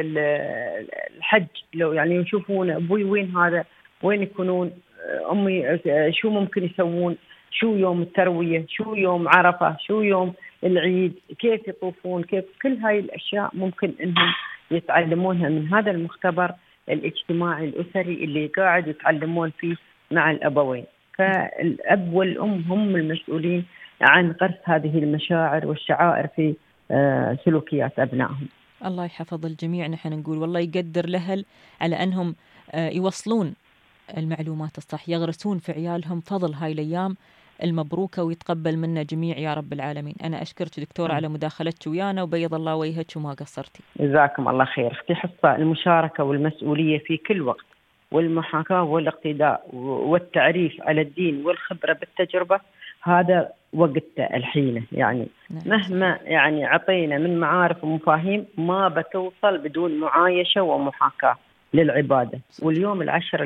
الحج، لو يعني يشوفون ابوي وين هذا، وين يكونون، امي شو ممكن يسوون، شو يوم الترويه، شو يوم عرفه، شو يوم العيد، كيف يطوفون، كيف كل هاي الاشياء ممكن انهم يتعلمونها من هذا المختبر الاجتماعي الاسري اللي قاعد يتعلمون فيه مع الابوين. فالاب والام هم المسؤولين عن غرس هذه المشاعر والشعائر في سلوكيات أبنائهم. الله يحفظ الجميع. نحن نقول والله يقدر الأهل على أنهم يوصلون المعلومات الصح، يغرسون في عيالهم فضل هاي الأيام المبروكة، ويتقبل منا جميع يا رب العالمين. أنا أشكرك دكتورة على مداخلتك ويانا، وبيض الله وجهك وما قصرتي. جزاكم الله خير. اختي حصة المشاركة والمسؤولية في كل وقت، والمحاكاة والاقتداء والتعريف على الدين والخبرة بالتجربة، هذا وقته الحين يعني. مهما يعني عطينا من معارف ومفاهيم ما بتوصل بدون معايشة ومحاكاة للعبادة. واليوم العشر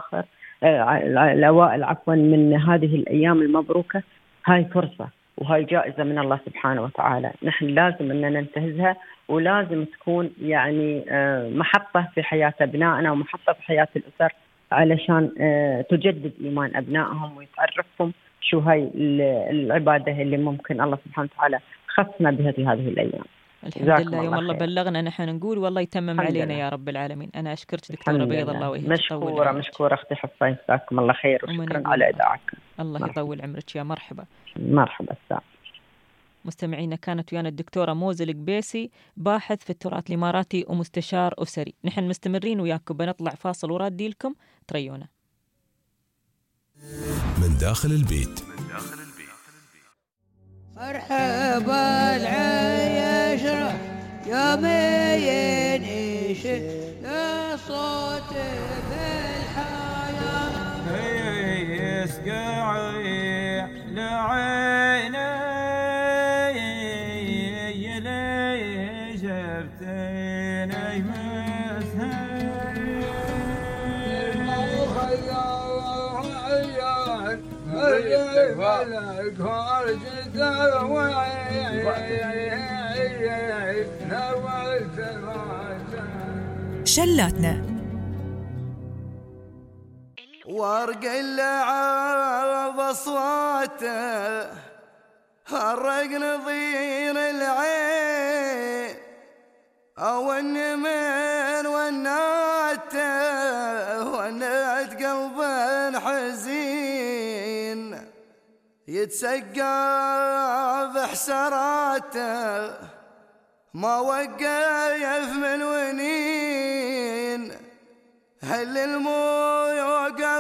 الأوائل عفوا من هذه الأيام المبروكة، هاي فرصة وهاي جائزة من الله سبحانه وتعالى. نحن لازم أننا ننتهزها، ولازم تكون يعني محطة في حياة أبنائنا ومحطة في حياة الأسر، علشان تجدد إيمان أبنائهم ويتعرفهم شو هاي العبادة اللي ممكن الله سبحانه وتعالى خصنا بها في هذه الأيام. الحمد لله. يوم الله بلغنا نحن نقول والله يتمم علينا يا رب العالمين. أنا أشكرك دكتورة بيض الله وجهك. مشكورة أختي حفصة، جزاكم الله خير، وشكرا على إذاعتكم. الله يطول عمرك يا مرحبا. مرحبا. مستمعينا، كانت ويانا الدكتورة موزة القبيسي، باحث في التراث الإماراتي ومستشار أسري. نحن مستمرين وياكم، بنطلع فاصل ورادي لكم، تريونا. من داخل البيت. مرحبا العيشرة يومين يا صوت بالحياة يسقعي لعيني يلي جبتيني مسهر شلاتنا ورق اللعاب أصواته هرق نظير العين أو النمر وناته ونات قلب حزين يتسقى بحسراته ما وقف من ونين هل المويق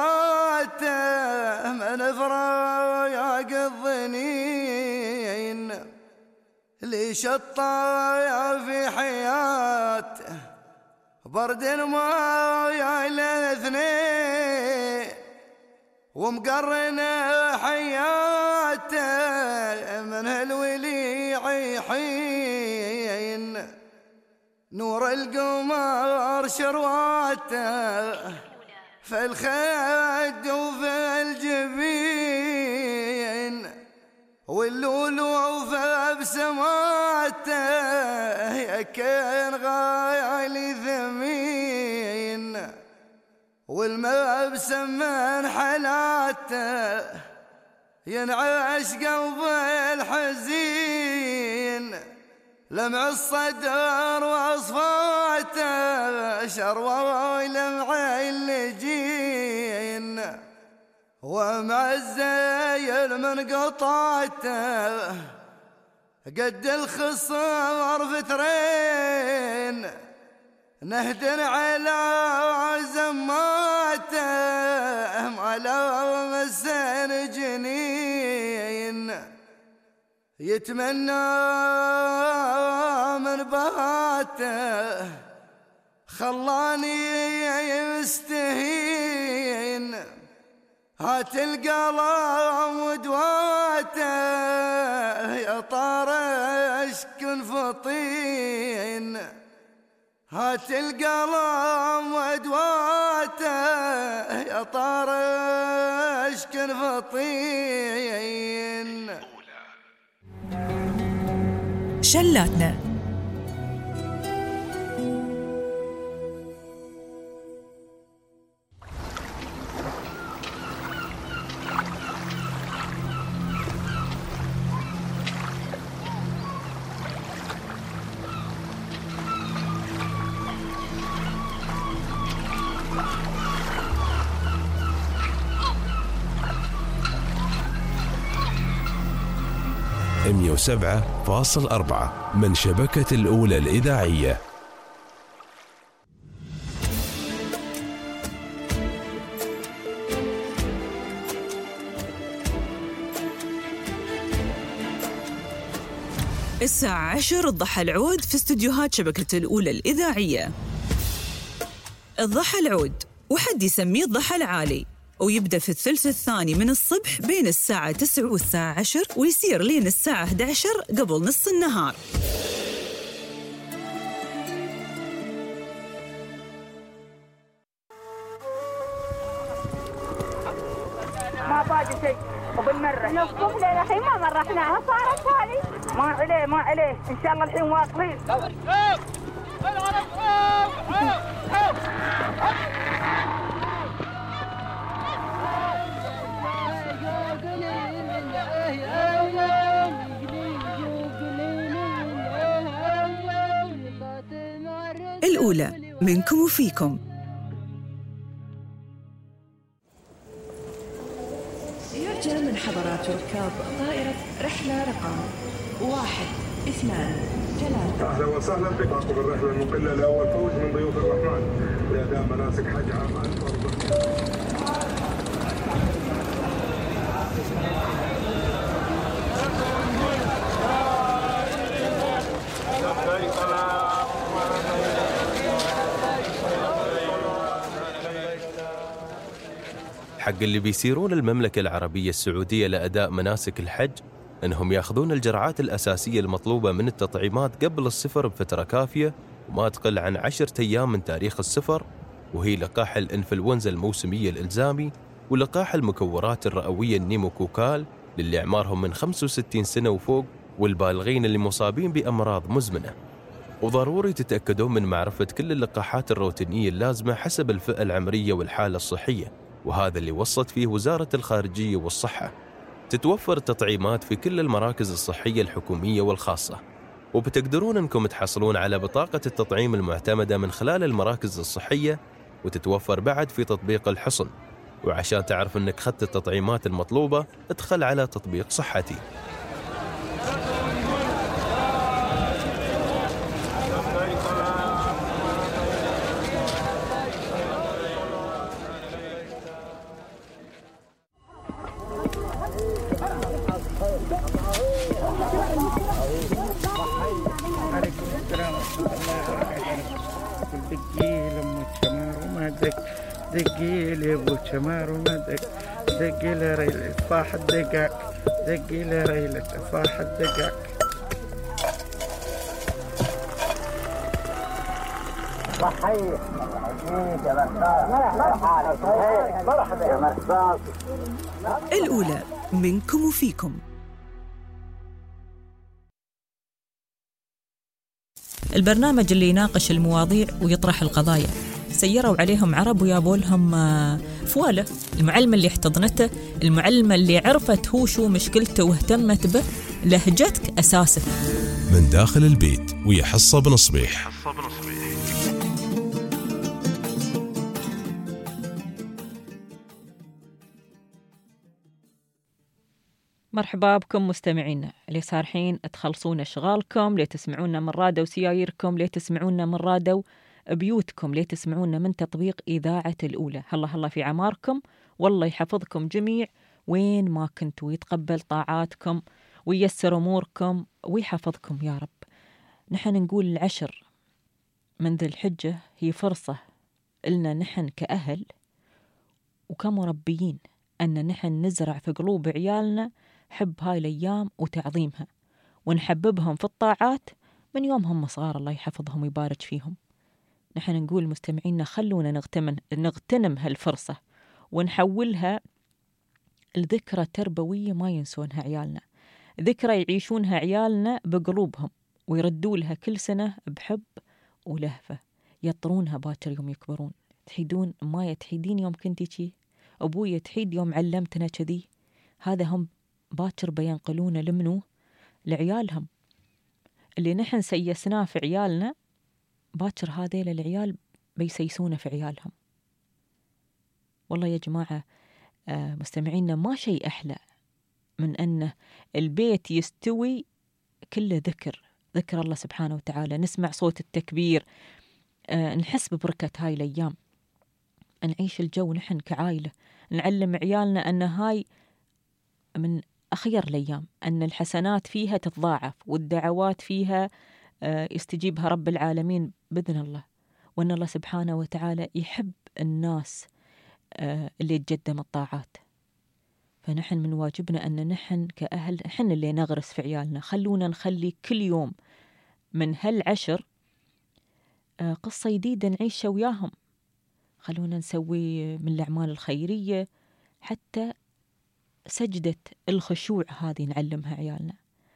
براته من فراق الظنين ليش الطايا في حياته برد المايا الاثنين ومقرن حياته من هالولي حين نور القمر شرواته في الخد وفي الجبين واللولو في بسماته يكن غالي ثمين والمبسم من حلاته ينعش قلب الحزين لمع الصدر واصفاته شروى لمع اللجين ومع الزيل من قطعته قد الخصار فترين نهدر على زماته ما لو مسن جنين يتمنى من باته خلاني يستهين هات القلم ودواته يا طارش كن فطين هات القلم ودواته يا طارش كن فطين. شلاتنا مية 107.4 من شبكة الأولى الإذاعية. الساعة 10 الضحى العود في استديوهات شبكة الأولى الإذاعية. الضحى العود وحد يسميه الضحى العالي، ويبدأ في الثلث الثاني من الصبح بين الساعة 9 والساعة 10 ويصير لين الساعة 11 قبل نص النهار. ما باقي شيء وبالمرة نصف ليلة الحين ما مرحناها صارت هذه ما عليه إن شاء الله الحين واصلين. الأولى منكم وفيكم. يرجى من حضرات ركاب طائرة رحلة رقم 1 2 3 أهلا وسهلا بكم بالرحلة المقلة لأول فوج من ضيوف الرحمن لأداء مناسك حج عام 2014. حق اللي بيسيرون المملكة العربية السعودية لأداء مناسك الحج أنهم يأخذون الجرعات الأساسية المطلوبة من التطعيمات قبل السفر بفترة كافية وما تقل عن 10 أيام من تاريخ السفر، وهي لقاح الإنفلونزا الموسمية الإلزامي ولقاح المكورات الرئوية النيموكوكال للي أعمارهم من 65 سنة وفوق والبالغين اللي مصابين بأمراض مزمنة. وضروري تتأكدون من معرفة كل اللقاحات الروتينية اللازمة حسب الفئة العمرية والحالة الصحية، وهذا اللي وصت فيه وزارة الخارجية والصحة. تتوفر التطعيمات في كل المراكز الصحية الحكومية والخاصة، وبتقدرون أنكم تحصلون على بطاقة التطعيم المعتمدة من خلال المراكز الصحية، وتتوفر بعد في تطبيق الحصن. وعشان تعرف أنك خدت التطعيمات المطلوبة ادخل على تطبيق صحتي. دقي لي ابو شمار وما دقي لي ريلة فاح الدقاق دقي لي ريلة فاح الدقاق. الأولى منكم وفيكم. البرنامج اللي يناقش المواضيع ويطرح القضايا. سيروا عليهم عرب ويابولهم فوالة. المعلمة اللي احتضنته، المعلمة اللي عرفت هو شو مشكلته واهتمت به، لهجتك أساسك. من داخل البيت ويحصى بنصبيح. مرحبا بكم مستمعينا اللي صار حين تخلصون اشغالكم لتسمعونا من رادو سياييركم، لتسمعونا من رادو بيوتكم ليه تسمعونا من تطبيق إذاعة الأولى. الله في عماركم، والله يحفظكم جميع وين ما كنتوا، يتقبل طاعاتكم وييسر أموركم ويحفظكم يا رب. نحن نقول العشر من ذي الحجة هي فرصة إلنا نحن كأهل وكمربيين أن نحن نزرع في قلوب عيالنا حب هاي الأيام وتعظيمها، ونحببهم في الطاعات من يومهم صغار. الله يحفظهم ويبارك فيهم. نحن نقول مستمعينا خلونا نغتنم هالفرصة ونحولها لذكرى تربوية ما ينسونها عيالنا، ذكرى يعيشونها عيالنا بقلوبهم ويردوا لها كل سنة بحب ولهفة، يطرونها باكر يوم يكبرون. تحيدون ما تحيدين يوم كنتي شي، أبوي تحيد يوم علمتنا كذي. هذا هم باكر بينقلونه لمنو؟ لعيالهم. اللي نحن سيسناه في عيالنا باكر هذيل العيال بيسيسونه في عيالهم. والله يا جماعة مستمعينا ما شيء أحلى من أن البيت يستوي كله ذكر الله سبحانه وتعالى، نسمع صوت التكبير، نحس ببركة هاي الأيام، نعيش الجو نحن كعائلة، نعلم عيالنا أن هاي من أخير الأيام، أن الحسنات فيها تتضاعف والدعوات فيها يستجيبها رب العالمين بإذن الله، وأن الله سبحانه وتعالى يحب الناس اللي تقدم الطاعات. فنحن من واجبنا أن نحن كأهل نحن اللي نغرس في عيالنا. خلونا نخلي كل يوم من هالعشر قصة جديدة نعيشها وياهم. خلونا نسوي من الأعمال الخيرية، حتى سجدة الخشوع هذه نعلمها عيالنا،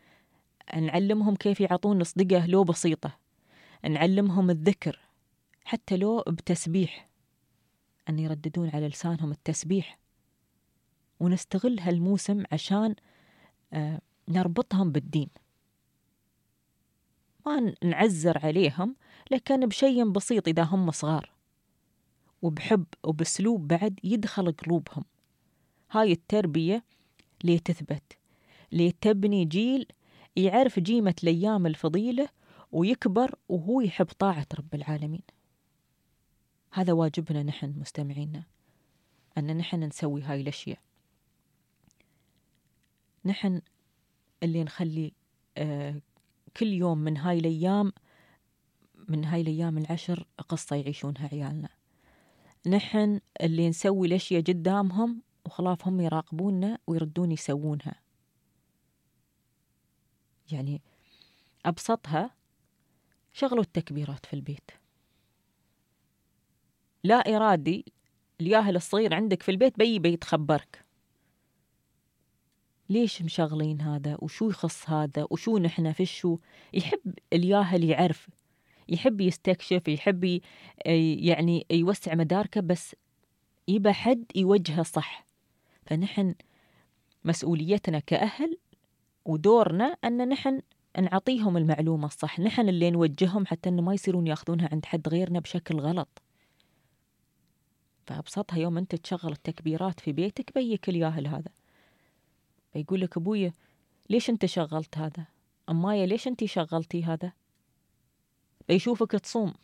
نعلمهم كيف يعطون صدقة لو بسيطة، نعلمهم الذكر حتى لو بتسبيح، أن يرددون على لسانهم التسبيح. ونستغل هالموسم عشان نربطهم بالدين، ما نعزر عليهم لكن بشيء بسيط إذا هم صغار، وبحب وبسلوب بعد يدخل قلوبهم. هاي التربية لتثبت، لتبني جيل يعرف جيمة الأيام الفضيلة ويكبر وهو يحب طاعة رب العالمين. هذا واجبنا نحن مستمعينا، أن نحن نسوي هاي الأشياء. نحن اللي نخلي كل يوم من هاي الأيام العشر قصة يعيشونها عيالنا. نحن اللي نسوي الأشياء قدامهم وخلاف هم يراقبوننا ويردون يسوونها. يعني أبسطها شغلوا التكبيرات في البيت، لا إرادي الياهل الصغير عندك في البيت بيتخبرك ليش مشغلين هذا وشو يخص هذا وشو نحن في شو. يحب الياهل يعرف، يحب يستكشف، يحب يعني يوسع مداركه، بس يبقى حد يوجهه صح. فنحن مسؤوليتنا كأهل ودورنا أن نحن نعطيهم المعلومة الصح، نحن اللي نوجههم حتى أن ما يصيرون ياخذونها عند حد غيرنا بشكل غلط. فأبسطها يوم أنت تشغل التكبيرات في بيتك بيك الياهل هذا بيقول لك أبويا ليش أنت شغلت هذا، أمايا ليش أنت شغلتي هذا. بيشوفك تصوم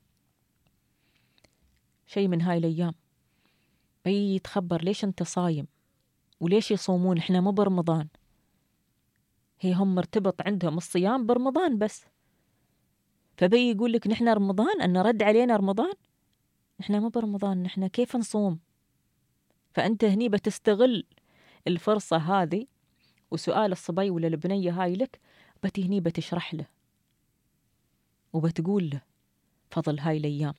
شيء من هاي الأيام، بيتخبر ليش أنت صايم وليش يصومون، إحنا مو برمضان. هي هم مرتبط عندهم الصيام برمضان بس، فبي يقول لك نحن رمضان، أن رد علينا رمضان، نحن مو برمضان، نحن كيف نصوم. فأنت هني بتستغل الفرصة هذه، وسؤال الصبي ولا البنية هاي لك، بتي هني بتشرح له وبتقول له فضل هاي الأيام.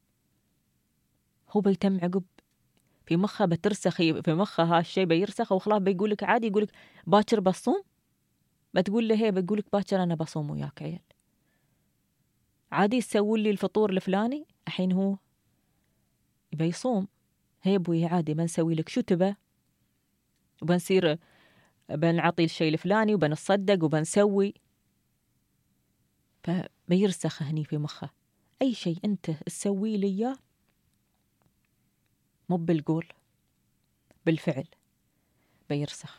هو بيتم عقب في مخه بترسخ في مخه هالشيء بيرسخ، وخلاص بيقول لك عادي، يقول لك باكر بصوم، بتقول له هي بيقول لك باكر أنا بصوم وياك عيال، عادي تسوي لي الفطور الفلاني. الحين هو يبي يصوم، هي ابوي عادي بنسوي لك شو تبى، وبنصير بنعطي الشيء الفلاني وبنصدق وبنسوي. فبيرسخ هني في مخه أي شيء أنت تسوي لي إياه مو بالقول، بالفعل بيرسخ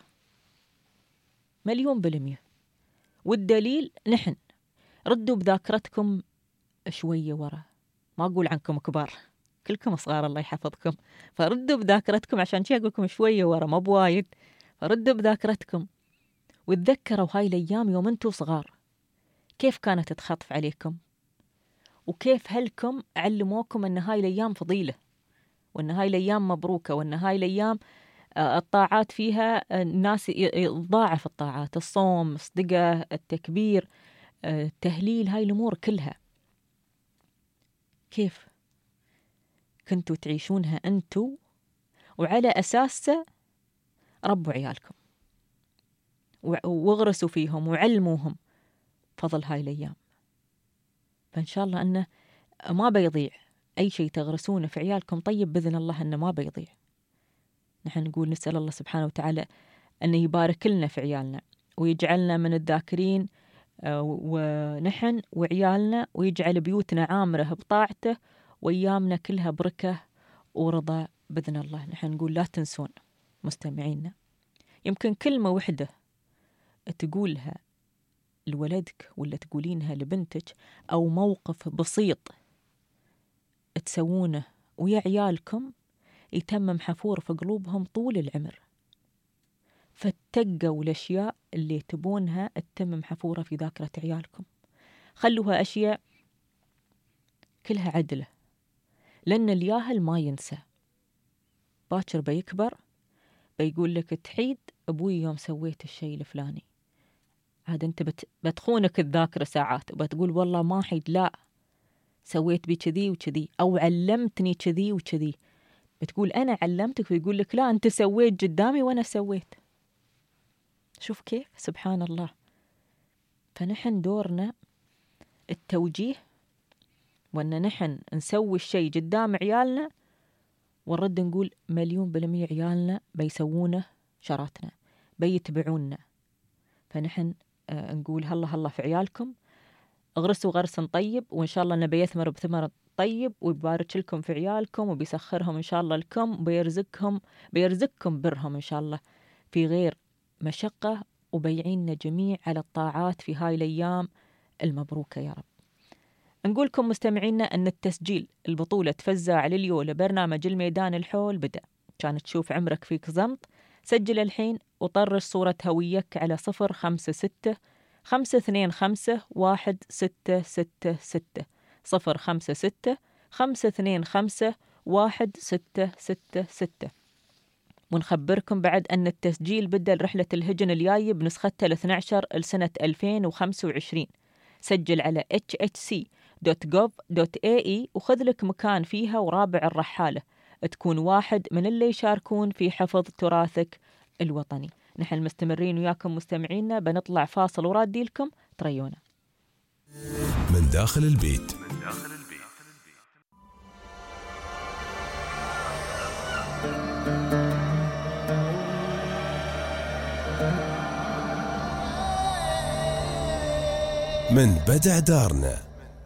100%. والدليل نحن ردوا بذاكرتكم شوية ورا، ما أقول عنكم كبار، كلكم صغار الله يحفظكم. فردوا بذاكرتكم، عشان شي أقولكم شوية ورا ما بوايد، فردوا بذاكرتكم وتذكروا هاي الأيام يوم أنتوا صغار كيف كانت تخطف عليكم، وكيف هلكم علموكم أن هاي الأيام فضيلة، وأن هاي الأيام مبروكة، وأن هاي الأيام الطاعات فيها الناس يضاعف الطاعات، الصوم، الصدقة، التكبير، التهليل، هاي الأمور كلها كيف كنتوا تعيشونها أنتوا، وعلى أساسه ربوا عيالكم واغرسوا فيهم وعلموهم فضل هاي الأيام. فإن شاء الله أنه ما بيضيع أي شيء تغرسونه في عيالكم طيب بإذن الله أنه ما بيضيع. نحن نقول نسأل الله سبحانه وتعالى أن يبارك لنا في عيالنا ويجعلنا من الذاكرين ونحن وعيالنا، ويجعل بيوتنا عامرة بطاعته وأيامنا كلها بركة ورضا بإذن الله. نحن نقول لا تنسون مستمعينا، يمكن كلمة وحدة تقولها لولدك ولا تقولينها لبنتك، أو موقف بسيط تسوونه ويا عيالكم يتمم حفور في قلوبهم طول العمر. فاتقوا الأشياء اللي تبونها تتمم حفورة في ذاكرة عيالكم، خلوها أشياء كلها عدلة، لأن الياهل ما ينسى، باكر بيكبر بيقول لك تحيد أبوي يوم سويت الشيء الفلاني. عاد أنت بتخونك الذاكرة ساعات وبتقول والله ما حيد، لا سويت بي كذي وكذي، أو علمتني كذي وكذي، بتقول أنا علمتك، ويقول لك لا أنت سويت قدامي وأنا سويت. شوف كيف سبحان الله. فنحن دورنا التوجيه، وأن نحن نسوي الشيء قدام عيالنا، ونرد نقول 100% عيالنا بيسوونه شراتنا، بيتبعوننا. فنحن نقول هلا في عيالكم، اغرسوا غرس طيب، وإن شاء الله نبي يثمر بثمر طيب، ويبارك لكم في عيالكم، وبيسخرهم إن شاء الله لكم، وبيرزقكم برهم إن شاء الله في غير مشقة، وبيعيننا جميع على الطاعات في هاي الأيام المبروكة يا رب. نقولكم مستمعينا أن التسجيل البطولة فزاع لليو لبرنامج الميدان الحول بدأ. كانت تشوف عمرك فيك زمط، سجل الحين وطرش صورة هويك على 056 525 1666 056 525 1666. ونخبركم بعد أن التسجيل بدأ رحلة الهجن الجاي بنسختها 12 لسنة 2025. سجل على hhc.gov.ae وخذ لك مكان فيها ورابع الرحالة، تكون واحد من اللي يشاركون في حفظ تراثك الوطني. نحن مستمرين وياكم مستمعينا، بنطلع فاصل ورادي لكم، تريونا من داخل البيت. من بدع دارنا.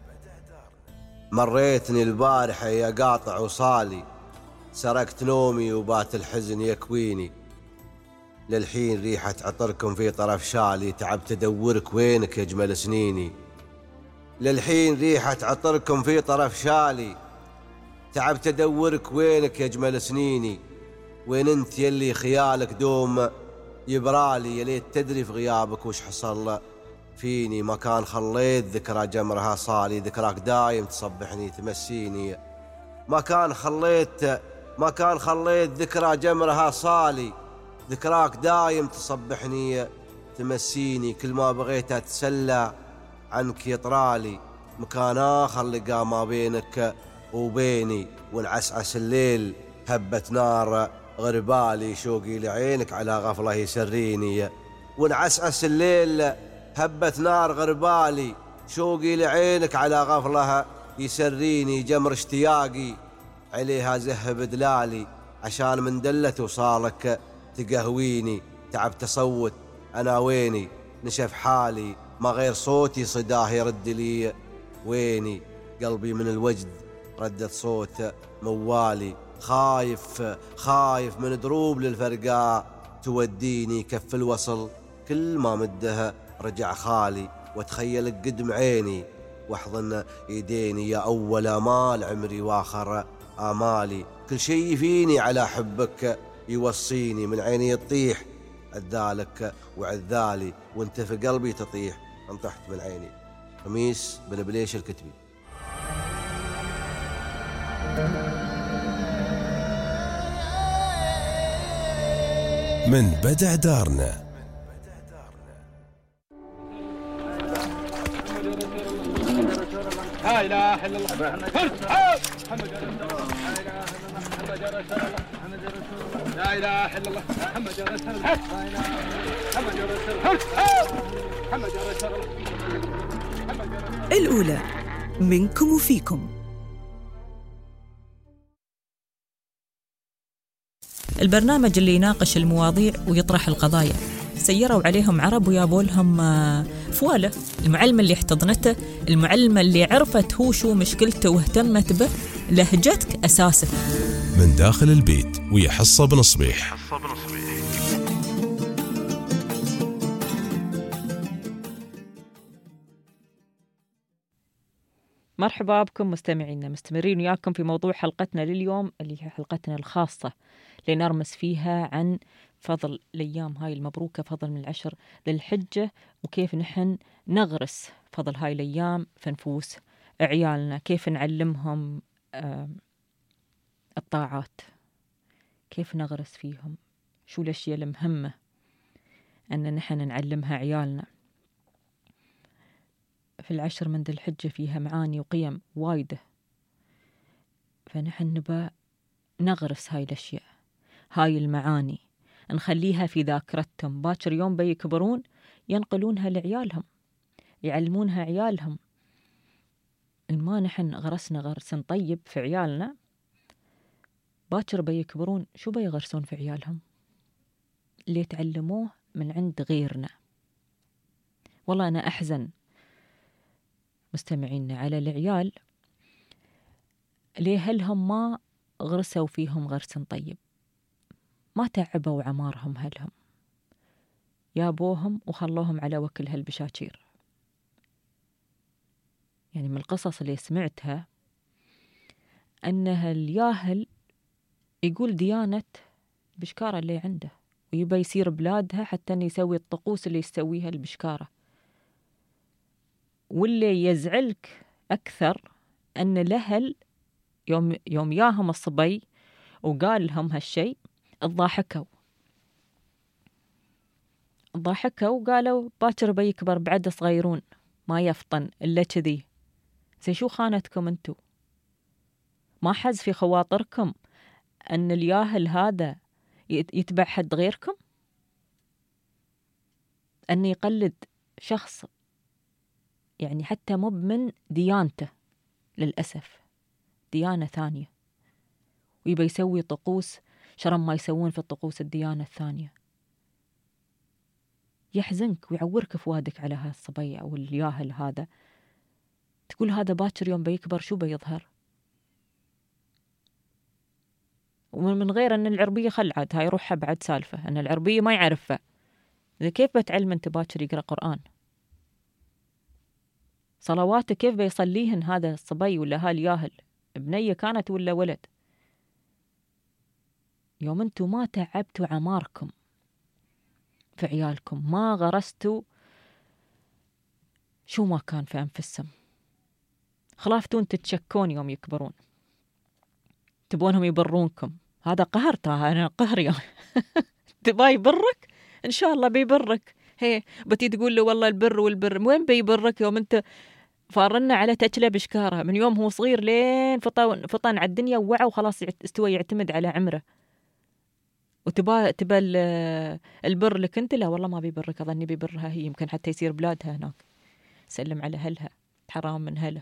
مريتني البارحة يا قاطع وصالي، سرقت نومي وبات الحزن يكويني، للحين ريحة عطركم في طرف شالي، تعبت أدورك وينك يا أجمل سنيني. للحين ريحة عطركم في طرف شالي، تعبت أدورك وينك يا أجمل سنيني. وين انت يلي خيالك دوم يبرالي، يا ليت تدري في غيابك وش حصل فيني. ما كان خليت ذكرى جمرها صالي، ذكراك دايم تصبحني تمسيني. ما كان خليت ذكرى جمرها صالي، ذكراك دايم تصبحني تمسيني. كل ما بغيت أتسلى عنك يطرالي، مكان آخر لقى ما بينك وبيني. ونعسعس الليل هبت نار غربالي، شوقي لعينك على غفلة يسريني. ونعسعس الليل هبت نار غربالي، شوقي لعينك على غفلة يسريني. جمر اشتياقي عليها زهب دلالي، عشان من دلة وصالك تقهويني. تعبت أصوت أنا ويني، نشف حالي ما غير صوتي صداه يرد لي ويني. قلبي من الوجد ردت صوت موالي، خايف من دروب للفرقاء توديني. كف الوصل كل ما مدها رجع خالي، واتخيلك قدم عيني واحضن يديني يا أول آمال عمري وآخر آمالي. كل شي فيني على حبك يوصيني، من عيني تطيح أذالك وعذالي، وانت في قلبي تطيح انطحت من عيني. خميس بن بليش الكتبي. من بدع دارنا. لا إله إلا الله محمد رسول الله. لا إله إلا الله محمد رسول الله. محمد رسول الله. محمد رسول الله. الأولى منكم وفيكم. البرنامج اللي يناقش المواضيع ويطرح القضايا. سيروا عليهم عرب ويابوا لهم فوالة. المعلمة اللي احتضنته، المعلمة اللي عرفت هو شو مشكلته واهتمت به، لهجتك أساسك. من داخل البيت ويا حصة بن صبيح. مرحبا بكم مستمعينا، مستمرين وياكم في موضوع حلقتنا لليوم اللي هي حلقتنا الخاصة اللي نرمس فيها عن فضل الأيام هاي المبروكة، فضل من 10 ذي الحجة، وكيف نحن نغرس فضل هاي الأيام في نفوس عيالنا، كيف نعلمهم الطاعات، كيف نغرس فيهم، شو الأشياء المهمة أن نحن نعلمها عيالنا. في 10 من ذي الحجة فيها معاني وقيم وايدة، فنحن نبى نغرس هاي الأشياء، هاي المعاني، نخليها في ذاكرتهم. باكر يوم بيكبرون ينقلونها لعيالهم، يعلمونها عيالهم. إن ما نحن غرسنا غرس طيب في عيالنا، باكر بيكبرون شو بيغرسون في عيالهم؟ اللي يتعلموه من عند غيرنا. والله أنا أحزن مستمعينا على العيال ليه هلهم ما غرسوا فيهم غرس طيب، ما تعبوا عمارهم هلهم، يابوهم وخلوهم على وكل هالبشاكير. يعني من القصص اللي سمعتها أنها الياهل يقول ديانة بشكارة اللي عنده، ويبى يصير بلادها حتى أن يسوي الطقوس اللي يسويها البشكارة. واللي يزعلك أكثر أن الأهل يوم ياهم الصبي وقال لهم هالشي الضاحكوا وقالوا باكر بيكبر بعد صغيرون ما يفطن إلا كذي. زي شو خانتكم أنتو؟ ما حز في خواطركم أن الياهل هذا يتبع حد غيركم، أن يقلد شخص يعني حتى مو من ديانته، للأسف ديانة ثانية، ويبى يسوي طقوس شرم ما يسوون في الطقوس الديانة الثانية. يحزنك ويعورك فؤادك على هالصبي أو الياهل هذا. تقول هذا باكر يوم بيكبر شو بيظهر؟ ومن غير أن العربية خلعت هاي روحها بعد سالفة، أن العربية ما يعرفها. إذا كيف بتعلم أنت باكر يقرأ قرآن؟ صلواته كيف بيصليهن هذا الصبي ولا هالياهل؟ بنية كانت ولا ولد؟ يوم أنتوا ما تعبتوا عماركم في عيالكم، ما غرستوا شو ما كان في أنفسهم، خلافتون تتشكون يوم يكبرون، تبونهم يبرونكم. هذا قهر، أنا قهر يوم تباي يبرك إن شاء الله بيبرك. هي بتي تقول له والله البر والبر، وين بيبرك يوم أنت فارنا على تأكله بشكارة من يوم هو صغير لين فطن على الدنيا ووعى وخلاص استوى يعتمد على عمره، وتبا البر لك أنت؟ لا والله ما بيبرك، أظني بيبرها هي، يمكن حتى يصير بلادها هناك، سلم على أهلها، حرام من هلا.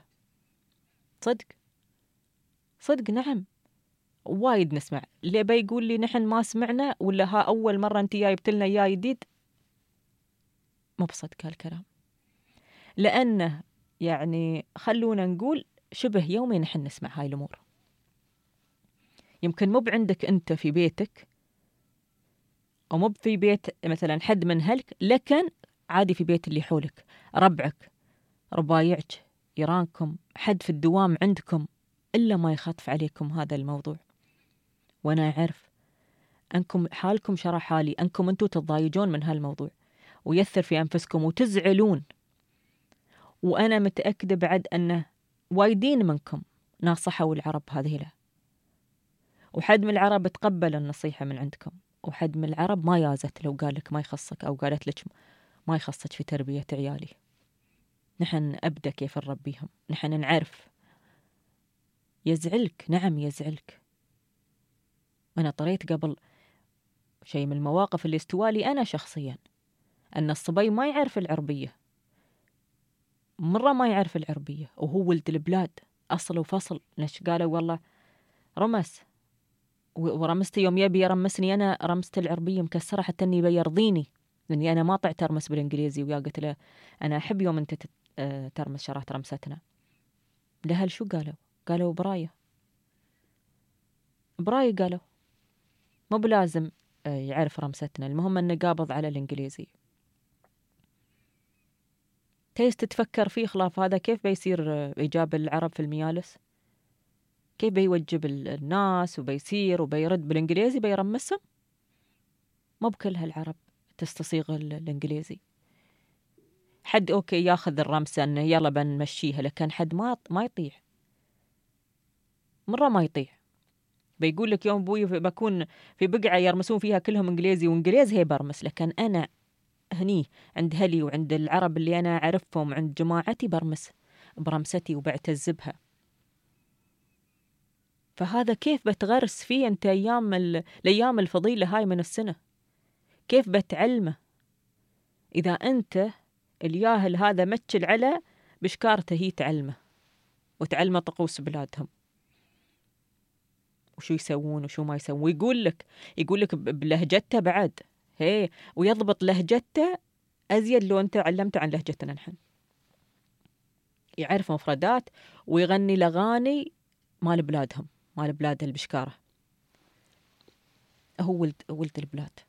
صدق نعم، وايد نسمع. اللي بيقول لي نحن ما سمعنا ولا ها أول مرة أنت جايبت لنا يا جديد، ما بصدق هالكلام، لأنه يعني خلونا نقول شبه يومي نحن نسمع هاي الأمور. يمكن مو عندك أنت في بيتك أو مو في بيت مثلا حد من هلك، لكن عادي في بيت اللي حولك، ربعك ربايعك جيرانكم، حد في الدوام عندكم، إلا ما يخطف عليكم هذا الموضوع. وأنا أعرف أنكم حالكم شرح حالي، أنكم أنتوا تتضايجون من هالموضوع ويثر في أنفسكم وتزعلون، وأنا متأكدة بعد أنه وايدين منكم ناصحوا العرب هذه له، وحد من العرب تقبل النصيحة من عندكم، وحد من العرب ما يازت لو قال لك ما يخصك، أو قالت لك ما يخصك في تربية عيالي. نحن أبدأ كيف نربيهم، نحن نعرف. يزعلك، نعم يزعلك. أنا طريت قبل شيء من المواقف اللي استوالي أنا شخصيا، أن الصبي ما يعرف العربية، مرة ما يعرف العربية، وهو ولد البلاد أصل وفصل. نش قالوا والله رمس، ورمستي يوم يبي يرمسني أنا رمست العربية مكسرة حتى أني بيرضيني، لأني أنا ما طعت أرمس بالإنجليزي. ويا قلت له أنا أحب يوم أنت ترمس شرات رمستنا. لهل شو قالوا براية قالوا مو بلازم يعرف رمستنا، المهم أنه قابض على الإنجليزي. تيس تتفكر فيه خلاف هذا كيف بيصير إيجاب العرب في الميالس، كيف بيوجب الناس وبيصير وبيرد بالإنجليزي بيرمسهم. مو بكل هالعرب تستصيغ الإنجليزي. حد أوكي ياخذ الرمسة أنه يلا بنمشيها، لكن حد ما يطيع، مرة ما يطيع. بيقول لك يوم بوي بكون في بقعة يرمسون فيها كلهم إنجليزي وإنجليز هي برمس، لكن أنا هني عند هلي وعند العرب اللي أنا أعرفهم عند جماعتي برمس برمستي وبعتز بها. فهذا كيف بتغرس فيه أنت الأيام الفضيلة هاي من السنة؟ كيف بتعلمه إذا أنت الياهل هذا متشل على بشكارته هي تعلمه وتعلمه طقوس بلادهم وشو يسوون وشو ما يسوون، ويقول لك بلهجته بعد هي، ويضبط لهجته أزيد لو أنت علمته عن لهجتنا نحن. يعرف مفردات ويغني الأغاني مال بلادهم، مال بلاد البشكارة. هو ولد البلاد.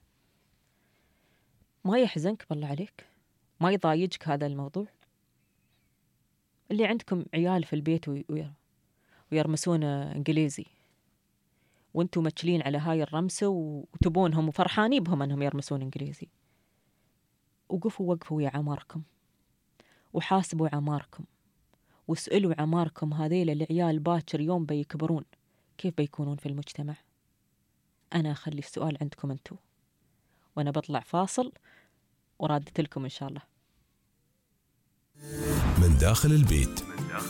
ما يحزنك بالله عليك؟ ما يضايجك هذا الموضوع؟ اللي عندكم عيال في البيت ويرمسون إنجليزي وانتم متشلين على هاي الرمسة وتبونهم وفرحانين بهم أنهم يرمسون إنجليزي. وقفوا يا عماركم وحاسبوا عماركم واسألوا عماركم هذيل العيال باكر يوم بيكبرون كيف بيكونون في المجتمع. أنا أخلي السؤال عندكم أنتو، وأنا بطلع فاصل ورادت لكم إن شاء الله. من داخل البيت.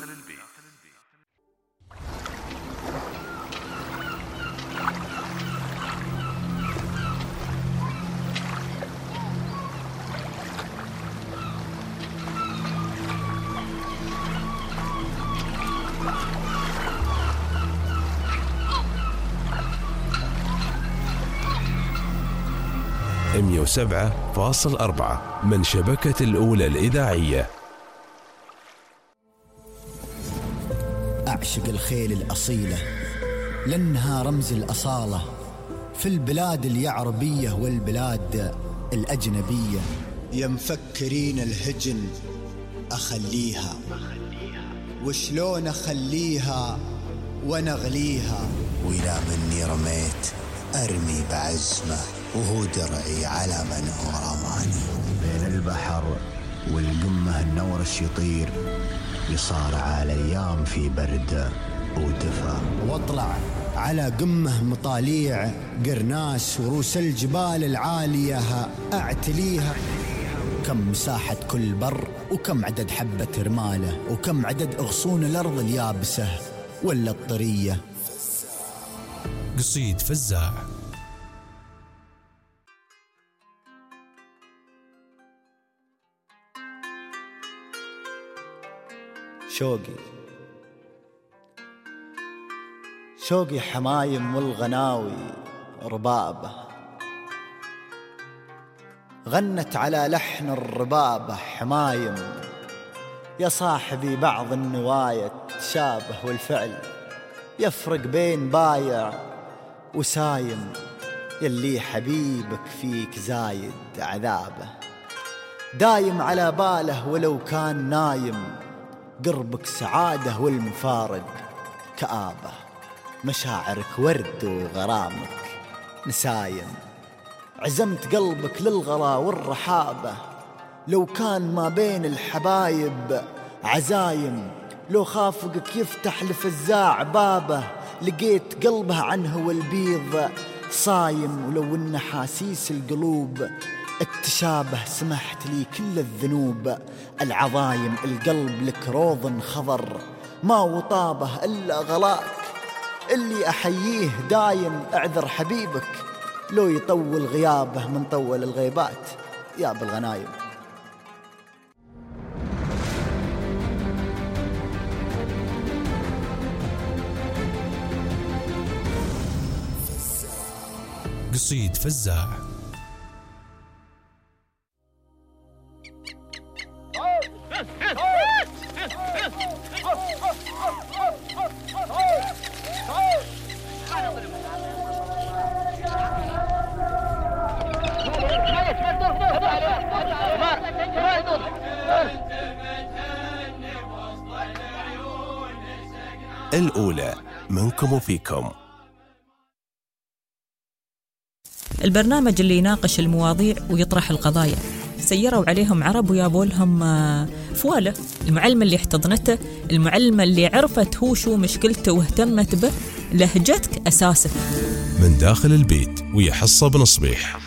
107.4 من شبكة الأولى الإذاعية. أعشق الخيل الأصيلة لأنها رمز الأصالة في البلاد اليعربية والبلاد الأجنبية. يا مفكرين الهجن أخليها، وشلون أخليها ونغليها، وإلى مني رميت أرمي بعزمه وهو درعي على من هو رماني. بين البحر والقمة النورش يطير، يصارع الأيام في برد ودفا، واطلع على قمة مطاليع قرناس وروس الجبال العالية أعتليها. كم مساحة كل بر، وكم عدد حبة رمالة، وكم عدد أغصون الأرض اليابسة ولا الطرية. قصيد فزاع. شوقي حمايم والغناوي ربابة، غنت على لحن الربابة حمايم. يا صاحبي بعض النوايا تشابه، والفعل يفرق بين بايع وسايم. يلي حبيبك فيك زايد عذابه، دايم على باله ولو كان نايم. قربك سعادة والمفارق كآبة، مشاعرك ورد وغرامك نسايم، عزمت قلبك للغلا والرحابة، لو كان ما بين الحبايب عزايم، لو خافقك يفتح لفزاع بابه، لقيت قلبه عنه والبيض صايم، ولو ان حاسيس القلوب التشابه سمحت لي كل الذنوب العظايم، القلب لك روض خضر ما وطابه إلا غلاك، اللي أحييه دايم أعذر حبيبك، لو يطول غيابه من طول الغيبات يا بالغنايم. قصيد فزاع. الأولى منكم وفيكم. البرنامج اللي يناقش المواضيع ويطرح القضايا، سيروا عليهم عرب ويابوا لهم فوالة. المعلمة اللي احتضنته، المعلمة اللي عرفت هو شو مشكلته واهتمت به، لهجتك أساسك. من داخل البيت ويا حصة بن صبيح.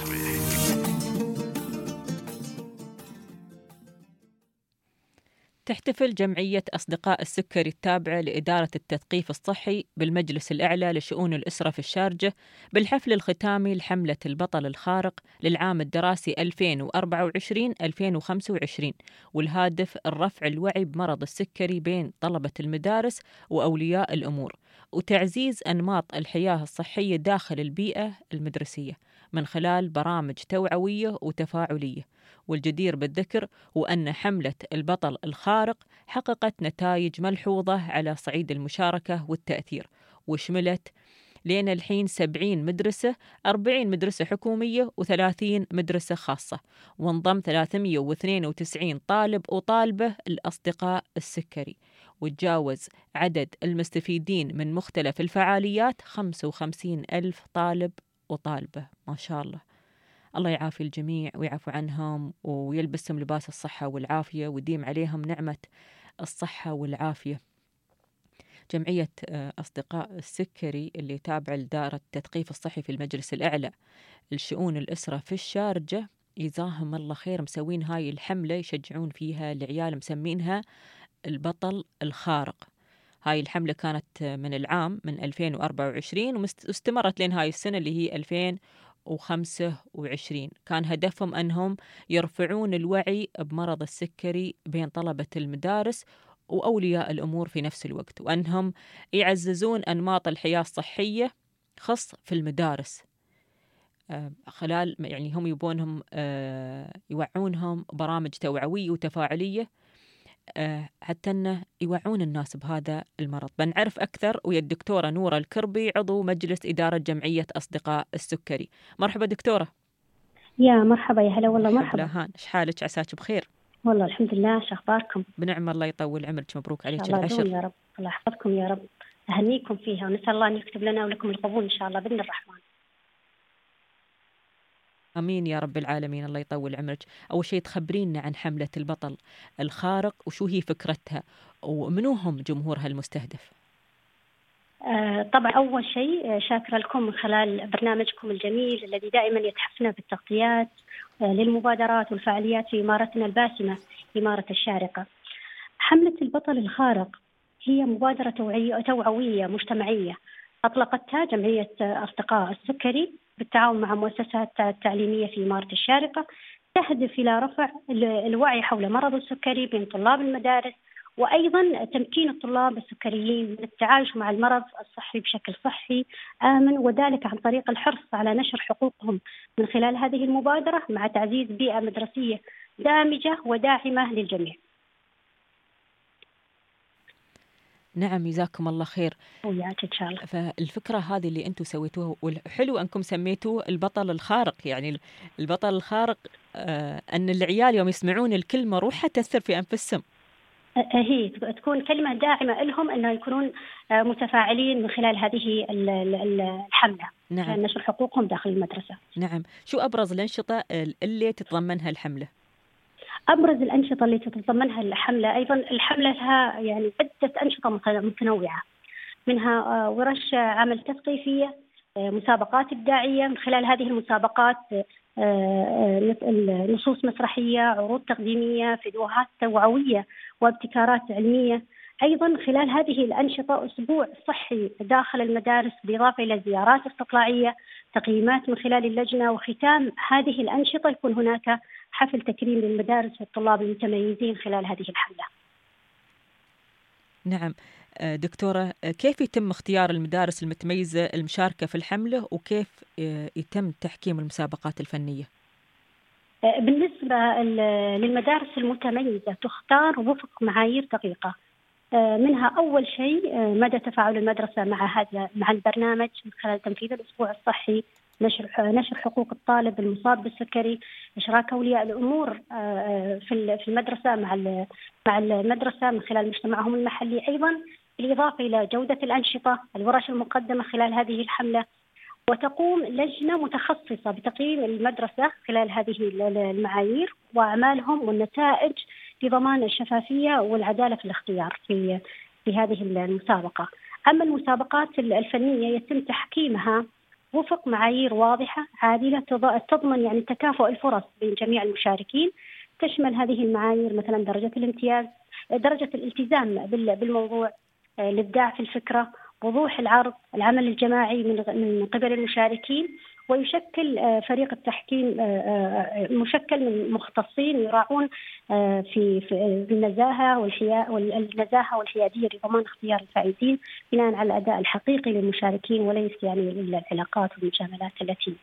تحتفل جمعية أصدقاء السكري التابعة لإدارة التثقيف الصحي بالمجلس الأعلى لشؤون الأسرة في الشارجة بالحفل الختامي لحملة البطل الخارق للعام الدراسي 2024-2025، والهادف الرفع الوعي بمرض السكري بين طلبة المدارس وأولياء الأمور، وتعزيز أنماط الحياة الصحية داخل البيئة المدرسية من خلال برامج توعوية وتفاعلية. والجدير بالذكر هو أن حملة البطل الخارق حققت نتائج ملحوظة على صعيد المشاركة والتأثير، وشملت لين الحين 70 مدرسة، 40 مدرسة حكومية و30 مدرسة خاصة، وانضم 392 طالب وطالبة الأصدقاء السكري، وتجاوز عدد المستفيدين من مختلف الفعاليات 55,000 طالب وطالبة. ما شاء الله، الله يعافي الجميع ويعفو عنهم ويلبسهم لباس الصحة والعافية ويديم عليهم نعمة الصحة والعافية. جمعية أصدقاء السكري اللي تابعة لدائرة التثقيف الصحي في المجلس الأعلى لشؤون الأسرة في الشارجة، جزاهم الله خير، مسوين هاي الحملة يشجعون فيها العيال، مسمينها البطل الخارق. هاي الحملة كانت من العام من 2024 واستمرت لين هاي السنة اللي هي 2025. كان هدفهم أنهم يرفعون الوعي بمرض السكري بين طلبة المدارس وأولياء الأمور في نفس الوقت، وأنهم يعززون أنماط الحياة الصحية خاص في المدارس، خلال يعني هم يبونهم يوعونهم برامج توعوية وتفاعلية حتى أنه يوعون الناس بهذا المرض. بنعرف أكثر ويا الدكتورة نورة الكربي، عضو مجلس إدارة جمعية أصدقاء السكري. مرحبا دكتورة. يا مرحبا، يا هلا والله. مرحبا. هان، إيش حالك؟ عساك بخير؟ والله الحمد لله، شو أخباركم؟ بنعم، الله يطول عمرك، مبروك عليك العشر. يا رب، الله يحفظكم يا رب، أهنيكم فيها، ونسأل الله أن يكتب لنا ولكم القبول إن شاء الله بإذن الرحمن. آمين يا رب العالمين، الله يطول عمرك. أول شيء تخبرينا عن حملة البطل الخارق، وشو هي فكرتها ومنو هم جمهورها المستهدف؟ طبعا أول شيء شاكرة لكم من خلال برنامجكم الجميل الذي دائما يتحفنا بالتغطيات للمبادرات والفعاليات في إمارتنا الباسمة إمارة الشارقة. حملة البطل الخارق هي مبادرة توعوية مجتمعية أطلقتها جمعية أصدقاء السكري بالتعاون مع مؤسسات التعليمية في إمارة الشارقة، تهدف إلى رفع الوعي حول مرض السكري بين طلاب المدارس، وأيضا تمكين الطلاب السكريين من التعايش مع المرض الصحي بشكل صحي آمن، وذلك عن طريق الحرص على نشر حقوقهم من خلال هذه المبادرة، مع تعزيز بيئة مدرسية دامجة وداعمة للجميع. نعم، جزاكم الله خير. وياك إن شاء الله. فالفكرة هذه اللي أنتم سويتوها، والحلو أنكم سميتوه البطل الخارق، يعني البطل الخارق أن العيال يوم يسمعون الكلمة روحها تأثر في أنفسهم. هي تكون كلمة داعمة لهم أنه يكونون متفاعلين من خلال هذه الحملة. نعم. نشر حقوقهم داخل المدرسة. نعم. شو أبرز الأنشطة اللي تتضمنها الحملة؟ أبرز الأنشطة اللي تتضمنها الحملة، أيضا الحملة لها يعني عدة أنشطة متنوعة، منها ورش عمل تثقيفية، مسابقات إبداعية، من خلال هذه المسابقات نصوص مسرحية، عروض تقديمية، فيديوهات توعوية وابتكارات علمية. أيضا خلال هذه الأنشطة أسبوع صحي داخل المدارس، بالإضافة إلى زيارات استطلاعية، تقييمات من خلال اللجنة، وختام هذه الأنشطة يكون هناك حفل تكريم للمدارس والطلاب المتميزين خلال هذه الحملة. نعم. دكتورة، كيف يتم اختيار المدارس المتميزة المشاركة في الحملة، وكيف يتم تحكيم المسابقات الفنية؟ بالنسبة للمدارس المتميزة تختار وفق معايير دقيقة، منها أول شيء مدى تفاعل المدرسة مع البرنامج من خلال تنفيذ الأسبوع الصحي، نشر حقوق الطالب المصاب بالسكري، إشراك أولياء الأمور في المدرسة مع المدرسة من خلال مجتمعهم المحلي، أيضا بالإضافة إلى جودة الأنشطة، الورش المقدمة خلال هذه الحملة. وتقوم لجنة متخصصة بتقييم المدرسة خلال هذه المعايير وأعمالهم والنتائج لضمان الشفافية والعدالة في الاختيار في هذه المسابقة. أما المسابقات الفنية يتم تحكيمها وفق معايير واضحة عادلة تضمن يعني تكافؤ الفرص بين جميع المشاركين. تشمل هذه المعايير مثلا درجة الامتياز، درجة الالتزام بالموضوع، الإبداع في الفكرة، وضوح العرض، العمل الجماعي من قبل المشاركين. ويشكل فريق التحكيم مشكل من مختصين يراعون في النزاهة والحيادية لضمان اختيار الفائزين بناء على الأداء الحقيقي للمشاركين، وليس يعني العلاقات والمجاملات التي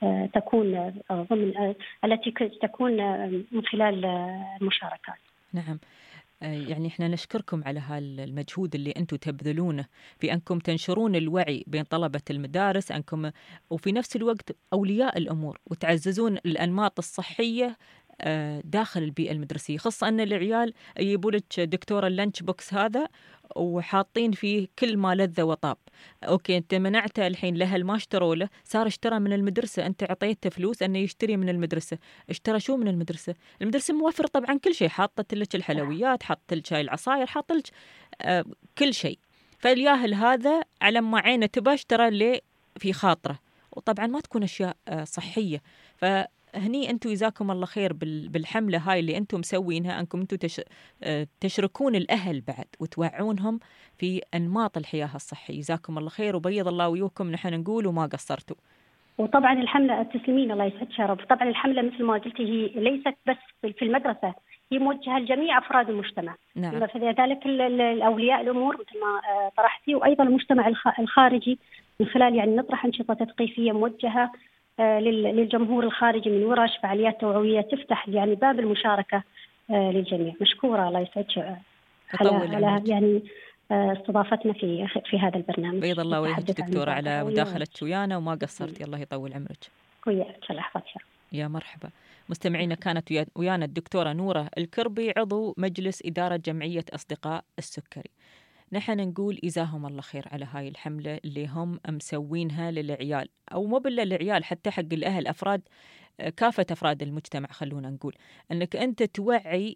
تكون من خلال المشاركات. نعم. يعني احنا نشكركم على هالمجهود اللي انتم تبذلونه في انكم تنشرون الوعي بين طلبة المدارس انكم، وفي نفس الوقت اولياء الامور، وتعززون الانماط الصحية داخل البيئة المدرسية، خاصة ان العيال يجيبوا لك دكتور اللانش بوكس هذا وحاطين فيه كل ما لذ وطاب. اوكي، انت منعته الحين، لهل ما اشتروا له، صار اشترى من المدرسة، انت عطيته فلوس انه يشتري من المدرسة. اشترى شو من المدرسة؟ المدرسة موفر طبعا كل شيء، حاطت لك الحلويات، حاطت لك شاي العصاير، حاطت لك كل شيء. فالياهل هذا على ما عينه تبى اشترى اللي في خاطره، وطبعا ما تكون اشياء صحية. هني أنتم جزاكم الله خير بالحملة هاي اللي أنتم مسوينها، أنكم أنتم تشركون الأهل بعد وتوعونهم في أنماط الحياة الصحية. جزاكم الله خير وبيض الله ويوكم، نحن نقول وما قصرتوا. وطبعا الحملة تسلمين الله يسعد شرف، طبعا الحملة مثل ما قلتي هي ليست بس في المدرسة، هي موجهة لجميع أفراد المجتمع. نعم. فلذلك الأولياء الأمور مثل ما طرحتي، وأيضا المجتمع الخارجي من خلال يعني نطرح أنشطة تثقيفية موجهة للجمهور الخارجي من ورش فعاليات توعوية تفتح يعني باب المشاركة للجميع. مشكورة الله يسعدك على يعني استضافتنا في هذا البرنامج. بيض الله وجهك دكتورة على مداخلتك ويانا وما قصرتي، الله يطول عمرك. وياك الله يحفظك. يا مرحبا. مستمعينا، كانت ويانا الدكتورة نورة الكربي، عضو مجلس إدارة جمعية أصدقاء السكري. نحن نقول إجزاهم الله خير على هاي الحملة اللي هم مسوينها للعيال، أو مو بالله للعيال، حتى حق الأهل، أفراد كافة أفراد المجتمع. خلونا نقول أنك أنت توعي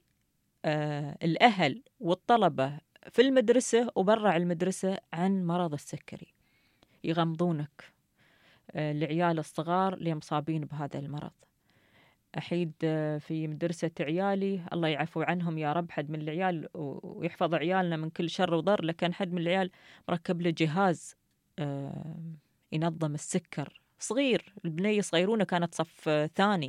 الأهل والطلبة في المدرسة وبرع المدرسة عن مرض السكري، يغمضونك العيال الصغار اللي مصابين بهذا المرض. أحيد في مدرسة عيالي، الله يعفو عنهم يا رب، حد من العيال ويحفظ عيالنا من كل شر وضر، لكن حد من العيال مركب له جهاز ينظم السكر، صغير، البنية صغيرونة، كانت صف ثاني،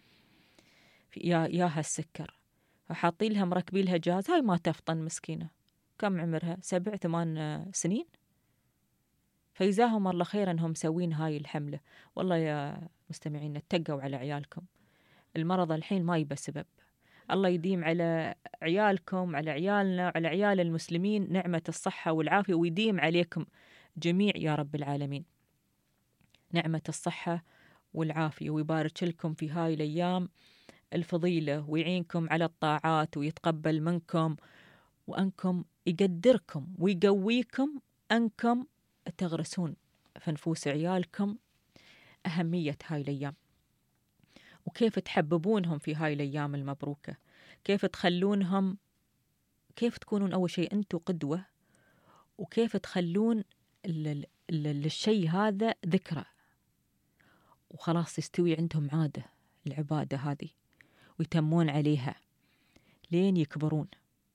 يا هالسكر، فحاطين لها مركبين لها جهاز. هاي ما تفطن مسكينة، كم عمرها؟ 7-8 سنين. فيزاهم الله خير أنهم مسوين هاي الحملة. والله يا مستمعين، اتقوا على عيالكم، المرض الحين ما يبى سبب. الله يديم على عيالكم، على عيالنا، على عيال المسلمين نعمة الصحة والعافية، ويديم عليكم جميع يا رب العالمين نعمة الصحة والعافية، ويبارك لكم في هاي الأيام الفضيلة، ويعينكم على الطاعات، ويتقبل منكم، وأنكم يقدركم ويقويكم أنكم تغرسون في نفوس عيالكم أهمية هاي الأيام، وكيف تحببونهم في هاي الأيام المبروكة، كيف تخلونهم، كيف تكونون أول شيء أنتوا قدوة، وكيف تخلون الشيء هذا ذكرى وخلاص يستوي عندهم عادة العبادة هذه ويتمون عليها لين يكبرون.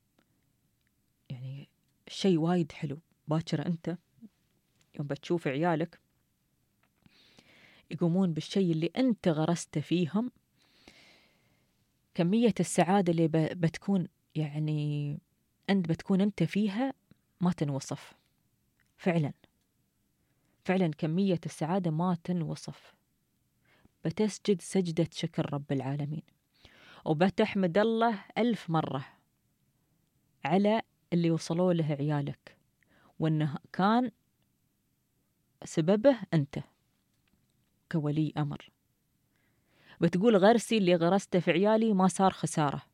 يعني شيء وايد حلو باكر أنت يوم بتشوف عيالك يقومون بالشيء اللي أنت غرسته فيهم، كمية السعادة اللي بتكون يعني بتكون أنت فيها ما تنوصف. فعلا فعلا كمية السعادة ما تنوصف. بتسجد سجدة شكر رب العالمين، وبتحمد الله 1000 مرة على اللي وصلوا له عيالك، وأنه كان سببه أنت كولي أمر. بتقول غرسي اللي غرسته في عيالي ما صار خسارة.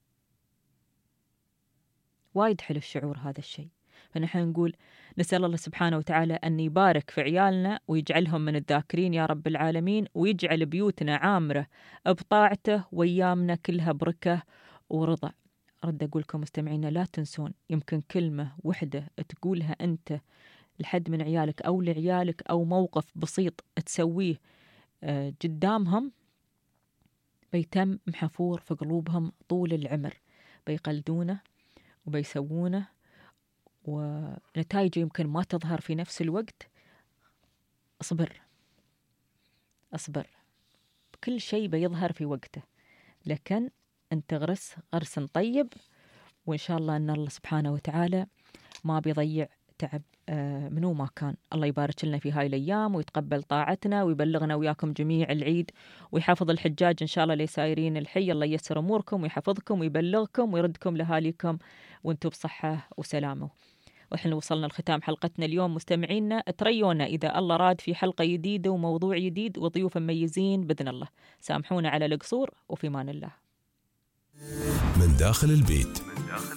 وايد حلو الشعور هذا الشيء. فنحن نقول نسأل الله سبحانه وتعالى أن يبارك في عيالنا ويجعلهم من الذاكرين يا رب العالمين، ويجعل بيوتنا عامرة بطاعته وأيامنا كلها بركة ورضا. رد أقول لكم مستمعينا لا تنسون يمكن كلمة وحدة تقولها أنت لحد من عيالك أو لعيالك، أو موقف بسيط تسويه قدامهم، بيتم محفور في قلوبهم طول العمر، بيقلدونه وبيسوونه، ونتائجه يمكن ما تظهر في نفس الوقت. أصبر، كل شيء بيظهر في وقته، لكن أنت غرس طيب، وإن شاء الله أن الله سبحانه وتعالى ما بيضيع تعب منو ما كان. الله يبارك لنا في هاي الأيام ويتقبل طاعتنا ويبلغنا وياكم جميع العيد، ويحفظ الحجاج إن شاء الله اللي سايرين الحي. الله ييسر أموركم ويحفظكم ويبلغكم ويردكم لأهاليكم وانتم بصحة وسلامة. وإحنا وصلنا لختام حلقتنا اليوم مستمعينا. تريونا إذا الله راد في حلقة جديدة وموضوع جديد وضيوف مميزين بإذن الله. سامحونا على القصور، وفي مان الله. من داخل البيت.